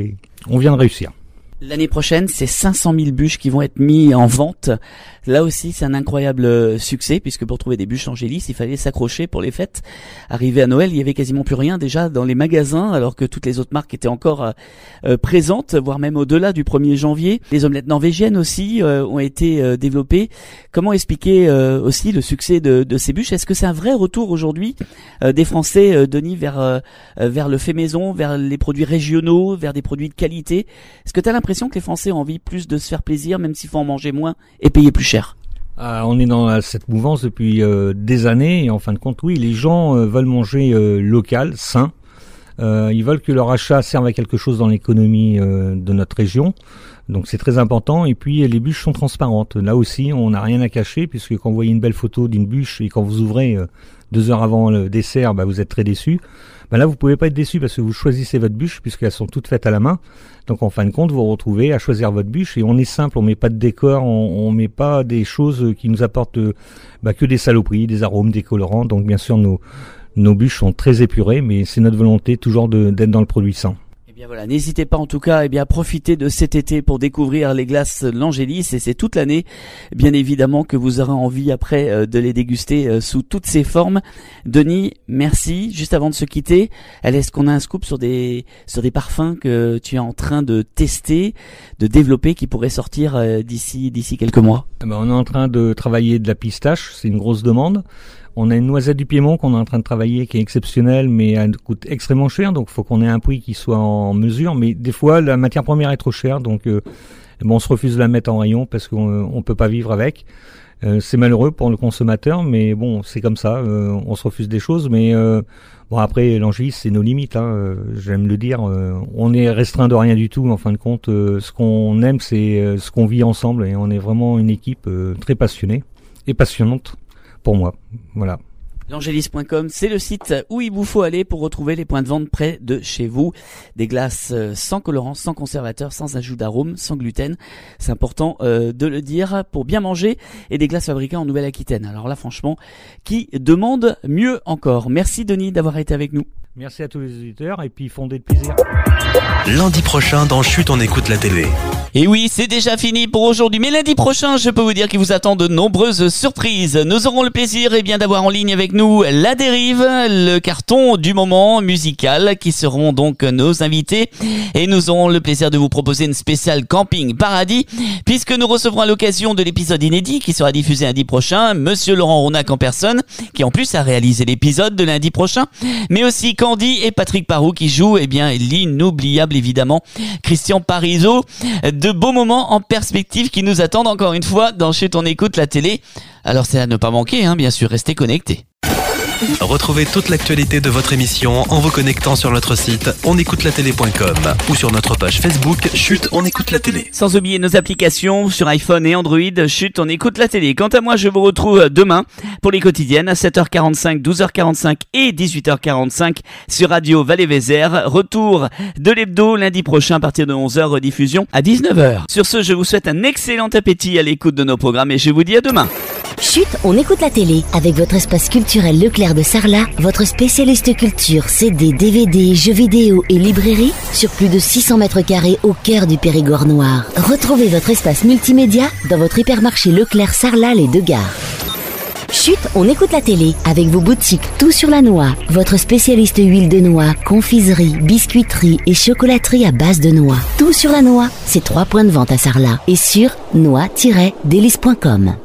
on vient de réussir. L'année prochaine, c'est cinq cent mille bûches qui vont être mis en vente. Là aussi, c'est un incroyable succès, puisque pour trouver des bûches Angélis, il fallait s'accrocher pour les fêtes. Arrivé à Noël, il y avait quasiment plus rien déjà dans les magasins, alors que toutes les autres marques étaient encore euh, présentes, voire même au-delà du premier janvier. Les omelettes norvégiennes aussi euh, ont été euh, développées. Comment expliquer euh, aussi le succès de, de ces bûches? Est-ce que c'est un vrai retour aujourd'hui euh, des Français, euh, Denis, vers euh, vers le fait maison, vers les produits régionaux, vers des produits de qualité? Est-ce que tu as l'impression que les Français ont envie plus de se faire plaisir, même s'il faut en manger moins et payer plus cher? Euh, on est dans cette mouvance depuis euh, des années et en fin de compte, oui, les gens euh, veulent manger euh, local, sain. Euh, ils veulent que leur achat serve à quelque chose dans l'économie euh, de notre région. Donc c'est très important. Et puis les bûches sont transparentes. Là aussi, on n'a rien à cacher puisque quand vous voyez une belle photo d'une bûche et quand vous ouvrez euh, deux heures avant le dessert, bah, vous êtes très déçu. Bah là, vous pouvez pas être déçu parce que vous choisissez votre bûche puisqu'elles sont toutes faites à la main. Donc en fin de compte, vous vous retrouvez à choisir votre bûche et on est simple, on met pas de décor, on, on met pas des choses qui nous apportent bah, que des saloperies, des arômes, des colorants. Donc bien sûr, nos nos bûches sont très épurées, mais c'est notre volonté toujours de, d'être dans le produit sain. Eh bien voilà, n'hésitez pas en tout cas eh bien, à profiter de cet été pour découvrir les glaces L'Angélis et c'est toute l'année bien évidemment que vous aurez envie après euh, de les déguster euh, sous toutes ces formes. Denis, merci. Juste avant de se quitter, est-ce qu'on a un scoop sur des sur des parfums que tu es en train de tester, de développer qui pourraient sortir euh, d'ici d'ici quelques mois? Eh ben, on est en train de travailler de la pistache, c'est une grosse demande. On a une noisette du Piémont qu'on est en train de travailler qui est exceptionnelle mais elle coûte extrêmement cher, donc il faut qu'on ait un prix qui soit en mesure, mais des fois la matière première est trop chère, donc euh, bon, on se refuse de la mettre en rayon parce qu'on on peut pas vivre avec. Euh, c'est malheureux pour le consommateur, mais bon, c'est comme ça, euh, on se refuse des choses, mais euh, bon après l'Angélis c'est nos limites, hein, euh, j'aime le dire, euh, on est restreint de rien du tout, en fin de compte, euh, ce qu'on aime c'est euh, ce qu'on vit ensemble et on est vraiment une équipe euh, très passionnée et passionnante. Pour moi, voilà. L'angélis point com, c'est le site où il vous faut aller pour retrouver les points de vente près de chez vous. Des glaces sans colorant, sans conservateur, sans ajout d'arôme, sans gluten. C'est important euh, de le dire pour bien manger et des glaces fabriquées en Nouvelle-Aquitaine. Alors là, franchement, qui demande mieux encore? Merci Denis d'avoir été avec nous. Merci à tous les auditeurs et puis fondez de plaisir. Lundi prochain dans Chut, on écoute la télé. Et oui, c'est déjà fini pour aujourd'hui. Mais lundi prochain, je peux vous dire qu'il vous attend de nombreuses surprises. Nous aurons le plaisir eh bien, d'avoir en ligne avec nous La Dérive, le carton du moment musical, qui seront donc nos invités. Et nous aurons le plaisir de vous proposer une spéciale Camping Paradis, puisque nous recevrons à l'occasion de l'épisode inédit qui sera diffusé lundi prochain, Monsieur Laurent Ronac en personne, qui en plus a réalisé l'épisode de lundi prochain, mais aussi Candy et Patrick Parou qui jouent eh bien, l'inoubliable évidemment Christian Parizeau. De beaux moments en perspective qui nous attendent encore une fois dans Chut, on écoute la télé. Alors c'est à ne pas manquer, hein, bien sûr, restez connectés. Retrouvez toute l'actualité de votre émission en vous connectant sur notre site on écoute la télé point com ou sur notre page Facebook Chut, on écoute la télé. Sans oublier nos applications sur iPhone et Android, Chut, on écoute la télé. Quant à moi, je vous retrouve demain pour les quotidiennes à sept heures quarante-cinq, douze heures quarante-cinq et dix-huit heures quarante-cinq sur Radio Valais-Vézère. Retour de l'hebdo lundi prochain à partir de onze heures, rediffusion à dix-neuf heures. Sur ce, je vous souhaite un excellent appétit à l'écoute de nos programmes et je vous dis à demain. Chut, on écoute la télé avec votre espace culturel Leclerc de Sarlat, votre spécialiste culture, C D, D V D, jeux vidéo et librairie sur plus de six cents mètres carrés au cœur du Périgord noir. Retrouvez votre espace multimédia dans votre hypermarché Leclerc Sarlat les deux gares. Chut, on écoute la télé avec vos boutiques Tout sur la noix, votre spécialiste huile de noix, confiserie, biscuiterie et chocolaterie à base de noix. Tout sur la noix, c'est trois points de vente à Sarlat et sur noix tiret délice point com.